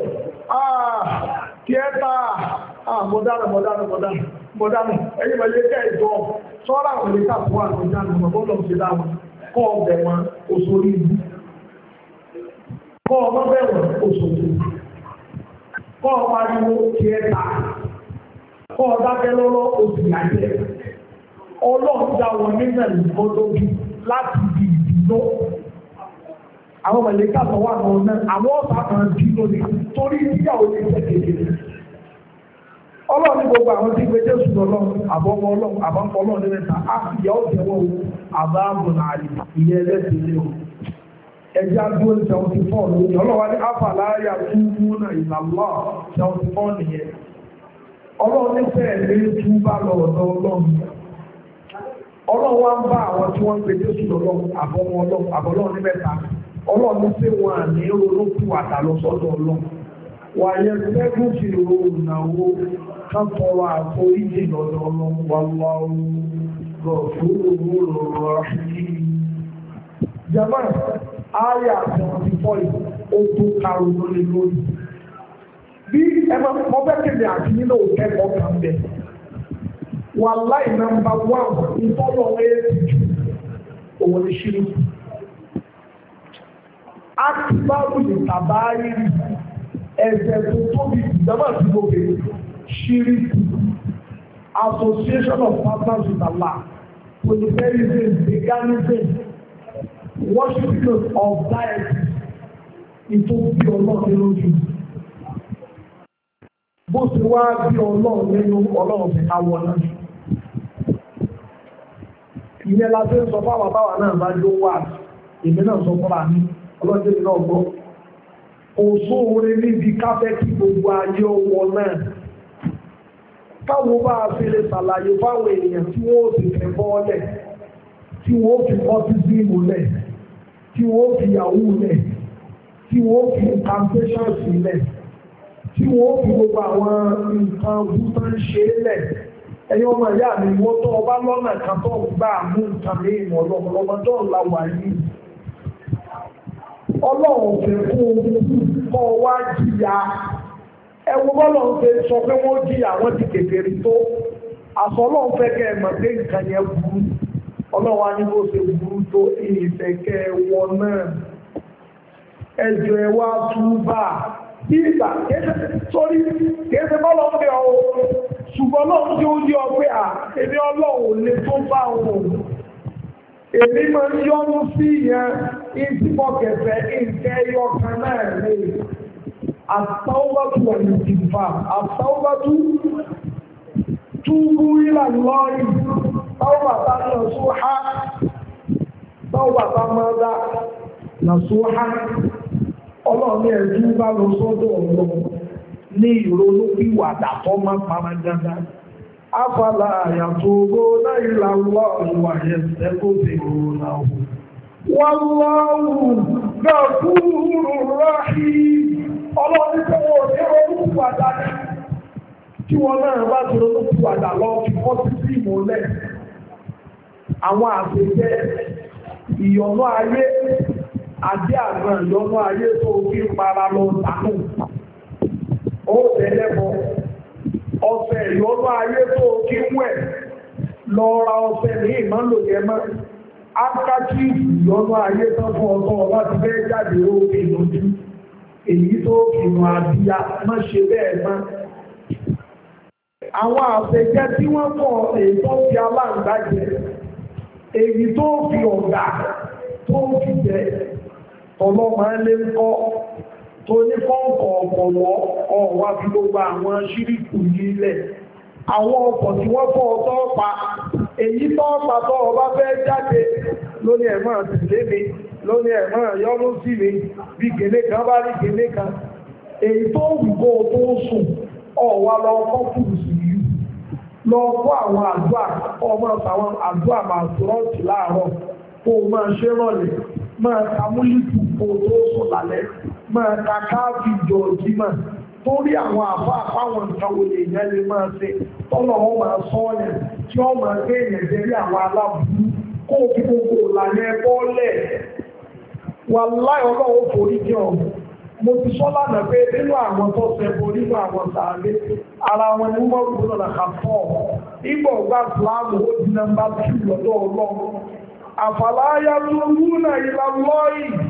Kí ẹ ta mọ̀dánà mọ̀dánà mọ̀dánà mọ̀dánà ẹ̀yìn mọ̀ ilé kẹ́ ìjọ sọ́rọ̀ àwọn ilé káàkiri wà lọ́dánà mọ̀bọ́lọ̀ sí dáwọn kọ́ ọ̀bẹ̀ wọn òṣòrí ìlú. kọ́ ọmọ bẹ̀rẹ̀ òṣòṣò kọ́ ọ pariwo ti ẹ ta kọ́ ọ dákẹ́ lọ́rọ́ oṣù yàjẹ́ ọlọ́run dá wọn nígbà nìkan lóbi láti di ìdìbò àwọn mẹ̀lẹ́kà tó wà náà náà àwọn ọ̀sà kan dì lónìí torí ìyàwó ní ìṣẹ́ kékeré ọlọ́run ní gbogbo àwọn tí gbé jésù lọ́lọ́run àbọ̀mọ́ ọlọ́run àbọ̀mọ́ ọlọ́run nílẹ̀ ta á ìyá ó jẹ́wọ́ àbáàbùn àlè ìyẹn ẹlẹ́sìn lé o ẹjẹ́ adúlọ́ ní seventy four lónìí ọlọ́wà ní afàláyà túbú náà ìlàlọ́ seventy four nìyẹn ọlọ́run ní fẹ́ẹ̀ lé túbá lọ́ọ̀dọ́ ọlọ́run ọlọ́run wá ń bá àwọn tí wọ́n ń gbé jésù lọ́lọ́run àbọ̀mọ́ ọlọ́run àbọ̀lọ́run ní mẹ́ta ọlọ́run ní pé wọn à ní ronúkú àtàlọ́ sọ́dọ̀ ọlọ́run wàyẹ sẹ́gun fi ro ìnáwó ká tọrọ àforíjì lọ́dọ̀ ọlọ́run wà lọ́run rọ̀ Jama ayà seventy four ó tó karùn lórí lórí. Bí ẹmọ mọ bẹ́ kéde àti nínú òkẹ́kọ̀ọ́ kan bẹ̀. Wàláì nàmbà wán ìfọ́lọ̀ ẹ̀ẹ́dì jù òun ní ṣírí. Akíbárù ní tàbárí rí ẹ̀jẹ̀ tó tóbi ìjọba àti gbogbo ṣírí. Association of Partners with Allah, Polytheism, Veganism, worship of deity ìtò bí ọlọ́run lójú bó ti wá bí ọlọ́run nínú ọlọ́run fi káwọ́ náà ìyẹn la fi ń sọ fáwọn báwa náà bá ló wà èmi náà sọ fúnra mi ọlọ́jọ́ mi náà gbọ́ kò sóore níbi káfẹ́ kí gbogbo ayé ọwọ́ náà káwọn bá a fi lè ṣàlàyé fáwọn èèyàn tí wọ́n ó sì fẹ́ bọ́ọ̀lẹ̀ tí wọ́n ó fi bọ́ sí sí ìmúlẹ̀ tí wọ́n fi yahoo lẹ̀ tí wọ́n fi incantation sílẹ̀ tí wọ́n fi gbogbo àwọn nǹkan bútọ́ ń ṣe lẹ̀ ẹ̀yin ọmọ ìyá mi wọ́n tó ọba lọ́nà kan tó gbà mú nǹkan ní ìmọ̀ ọlọ́mọlọ́mọ tó ń la wà yìí ọlọ́run fẹ́ fún kọ́ wá jìyà ẹwọ bọ́lọ̀ ń fẹ́ sọ pé wọ́n jìyà wọ́n ti kékeré tó àsọ ọlọ́run fẹ́ kẹ́ ẹ̀ mọ̀ pé nǹkan yẹn burú ọlọ́wà ní bó ṣe burú tó ìfẹ̀kẹ́ wọn náà ẹjọ́ ẹwà túbà ìgbà sórí kéèsè bọ́lọ̀ ń bẹ ọ ṣùgbọ́n lọ́wọ́ tí ó yí ọ pé à èmi ọlọ́run lè tó bá wọn èmi máa ń yọ́nú sí ìyẹn ìtìmọ̀kẹ̀fẹ́ ìfẹ́ yọkan náà lè àtàwọ́bàtú wà ní ìfà àtàwọ́bàtú túbú ìlànà lọ́yìn Tawbata nasuha, tawbata mada nasuha, ọlọ́run ẹ̀jú bá lọ sọ́dọ̀ ọ̀lọ́ ní ìrònú ìwàdà tó máa pàmà dandan. Afala àyàtòrò láìlà lọ́wọ́ ẹ̀sẹ̀ kó fi rò náà. Wallahu ghafurur rahim. Ọlọ́run tó wọ́n ní ronú ìwàdà ní. Tí wọ́n náà bá ti ronú ìwàdà lọ fi kọ́ sí sí ìmọ̀lẹ̀. Àwọn àgbẹ̀jẹ́ ìyọ̀nú ayé àdé àgbọn ìyọ̀nú ayé tó fi para lọ dànù ó tẹ́lẹ̀bọ ọ̀fẹ́ ìyọ̀nú ayé tó fi wẹ̀ lọ ra ọ̀fẹ́ ní ìmọ̀lò yẹmọ́ ákájí ìyọ̀nú ayé tó fún ọ̀tọ̀ láti fẹ́ jáde ó fi lójú èyí tó fi nù àbíyá má ṣe bẹ́ẹ̀ mọ́ àwọn àgbẹ̀jẹ́ tí wọ́n kọ̀ èyí tó fi aláǹgbá jẹ èyí tó fi ọ̀gá tó fi jẹ ọlọ́mọ ẹlẹ́ ń kọ́ tó ní kọ́ǹkọ̀ ọ̀pọ̀lọ́ ọ̀wá fi gbogbo àwọn ṣíríkù yìí lẹ̀ àwọn ọkọ̀ tí wọ́n fọ́ ọtọ́ pa èyí tó pa tó ọba fẹ́ jáde lóní ẹ̀mọ́ tìlé mi lóní ẹ̀mọ́ yọ́nú sí mi bí gèlé kan bá rí gèlé kan èyí tó wùgbọ́ tó sùn ọ̀wá lọ kọ́ kùrù sí yìí lọ kọ́ àwọn àdúrà ọmọ àwọn àdúrà máa sọ́ọ̀tì láàárọ̀ kó máa ṣe rọ̀lẹ̀ máa ka múlìkù kó tó sùn lálẹ́ máa ka káàfì jọ jímọ̀ torí àwọn àbá àpáwọn nǹkan wo lè yẹn lè máa ṣe tọ́lọ̀ wọn máa sọ ọ̀yàn tí wọ́n máa gbé èèyàn jẹ́rí àwọn aláburú kó o fi gbogbo ìlànà ẹ̀kọ́ lẹ̀ wà láì ọlọ́wọ́ forí jẹ́ ọ̀hún mo ti sọ lánàá pé nínú àwọn tó ṣẹbọ nínú àwọn sàárè ara wọn ni wọ́n gbọ́dọ̀ làkà fọ́ ìgbọ̀ ọgbà ìsìláàmù ó di nọ́mbà tù lọ́dọ̀ ọlọ́run àfàlàyà tó wúnà ìlà lọ́yìn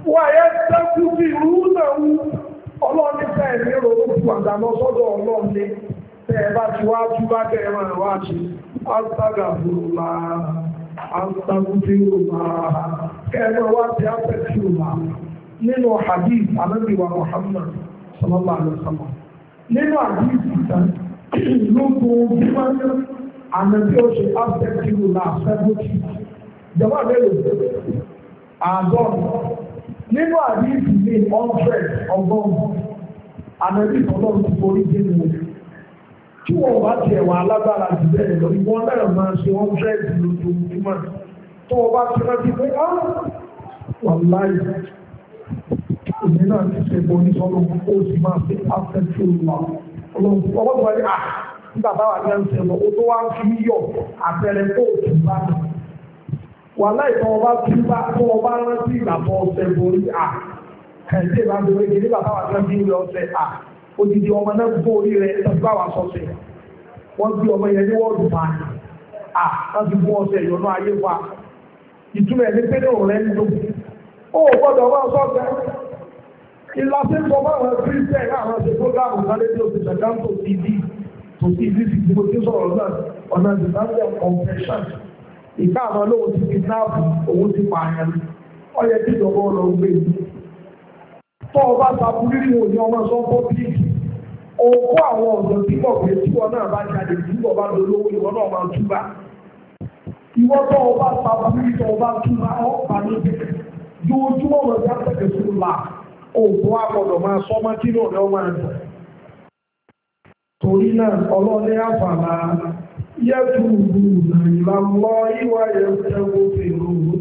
wáyé tẹ́kù sí ìrú náà wú ọlọ́ọ̀ni fẹ́ẹ̀ ní ronúkú àdánọ́ sọ́dọ̀ ọlọ́ọ̀ni tẹ́ ẹ bá ti wá tú bá kẹ́ ẹ máa wá ṣe áńtàgàfúrúlá áńtàgùfúrúlá kẹ́ ẹ máa wá sí áńtàgùfúrúlá nínú hadith Ànábì wa Muhammad sallallahu alaihi wasallam nínú hadith ìtàn lókun bímọ Ànábì ó ṣe áńtàgùfúrúlá sẹ́fúntì jọba mélòó àádọ́rùn nínú àdíìsì ní hundred ọgọ́rùn Ànábì ọlọ́run ti forí dé ní ojú tí wọ́n bá ti ẹ̀wà alágbára jù bẹ́ẹ̀ lọ ìwọ́n náà máa ṣe hundred lójoojúmọ́ tó o bá ti rántí pé á wà láì èmi náà ti ṣe bọ́ ní sọ́nà ó sì máa fi afẹ́fẹ́ olùwà ọlọ́run ọwọ́ tó wà ní à nígbà táwa ní ẹ̀ ń ṣe lọ ó tó wá ń fi yọ àpẹẹrẹ kóòtù bá mi wà láì tọ́ ọba tún bá tọ́ ọba rántí ìgbàpọ̀ ọ̀sẹ̀ borí à kẹ̀ǹtẹ́ ìbá bẹ̀rẹ̀ gidi nígbà táwọn àti ẹbí rẹ̀ ọ̀sẹ̀ à odidi ọmọ náà gbó orí rẹ̀ tọ́jú bá wà sọ́sẹ̀ wọ́n gbé ọmọ yẹn ní wọ́ọ̀dù máa ní à wọ́n ti mú ọ̀sẹ̀ ìyọ̀nà ayé wa ìtumọ̀ ẹni pé ní òun rẹ̀ ń lò ó gbọ́dọ̀ wọ́n sọ́sẹ̀ ìlọsípọ̀ báwọn kírísítẹ̀ àwọn ṣe fúgàmù kálẹ́dẹ́ òṣìṣẹ́ dáńtò tv tó tv fi gbogbo tí sọ̀rọ̀ náà ọ̀nà ìdìbàjẹ́ compression ìka àwọn olóhùn ti kidnap owó ti pààyàn ọyẹ tí ìjọba ọlọ gbé tó o bá sàbúrú ní òní ọmọ sọ pọbílíkì òkú àwọn ọ̀dọ́ tí mọ̀ pé tí wọn náà bá jáde tí wọn bá lọ lówó ìwọ náà máa túbà ìwọ tó o bá sàbúrú tó o bá túbà ọ pa níbi yóòjúmọ́ wọn bí àtẹ̀kẹ́ tó la òkú àgbọ̀dọ̀ máa sọ ọmọ tí náà lọ́ máa dùn torí náà ọlọ́ọ̀ni àfàlà يتوبون إلى الله ويستغفرون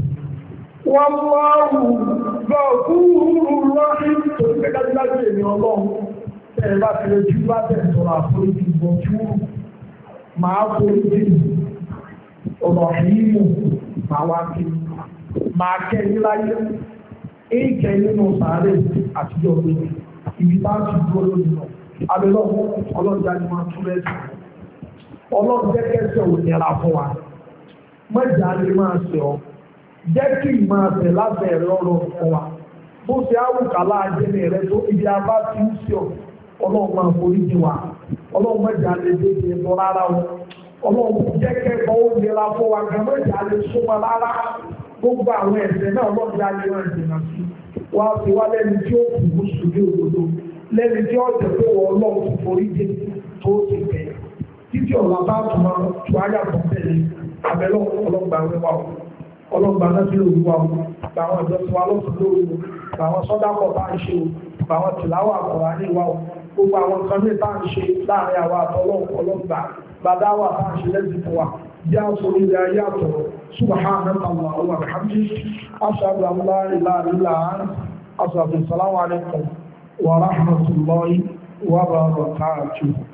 والله غفور رحيم تلك الذين الله tẹ́lá tẹ́lẹ̀ tí bá tẹ̀ sọ̀rọ̀ àforíjì bọ̀ tí ó máa foríjì ọ̀rọ̀ ìmú máa wá kí máa kẹ́ ní láyé èkẹ́ nínú sàárè àtijọ́ pé ibi bá ti dúró lónìí náà abẹ́lọ́wọ́ ọlọ́jà ni máa tún lẹ́sìn ọlọ́run jẹ́ kẹsẹ̀ ò nira fún wa mẹ́jà lè máa ṣe ọ jẹ́ kí ìmáa ṣe láti ẹ̀rọ ọ̀rọ̀ fún wa bó ṣe áwùkálá ajẹ́ni rẹ tó ibi abá ti ń ṣe ọ ọlọ́run máa forí jì wá ọlọ́run mẹ́jà lè dé ti ẹ̀tọ́ rárá o ọlọ́run jẹ́ kẹ́kọ̀ọ́ ó nira fún wa gan mẹ́jà lè súnmọ́ rárá gbogbo àwọn ẹ̀ṣẹ̀ náà ọlọ́run já lè máa jìnnà sí wá sí wá lẹ́ni tí ó kù mú sùn ní òdodo lẹ́ni tí ó jẹ́ pé wọ́n ọlọ́run forí jì tó ti bẹ̀rẹ̀ títí ọ̀la bá tún máa tu ayé àbọ̀tẹ́lẹ̀ abẹ́lọ́ ọlọ́gba wíwá o ọlọ́gba náà sí òwúwa o báwọn ìjọsìn wa lọ́sùn lóru o báwọn sọ́dápọ̀ bá ń ṣe o báwọn tìláwà àkọ̀rọ̀ àníwá o gbogbo àwọn kan ní bá ń ṣe láàrin àwa àtọ́lọ́ ọlọ́gba gbàdáwà bá ń ṣe lẹ́sìn fún wa bí a sọ ilé ayé àtọ̀rọ̀ subhanaka Allahumma wa bihamdika ashhadu an la ilaha illa anta astaghfiruka wa atubu ilayk wa rahmatullahi wa barakatuh.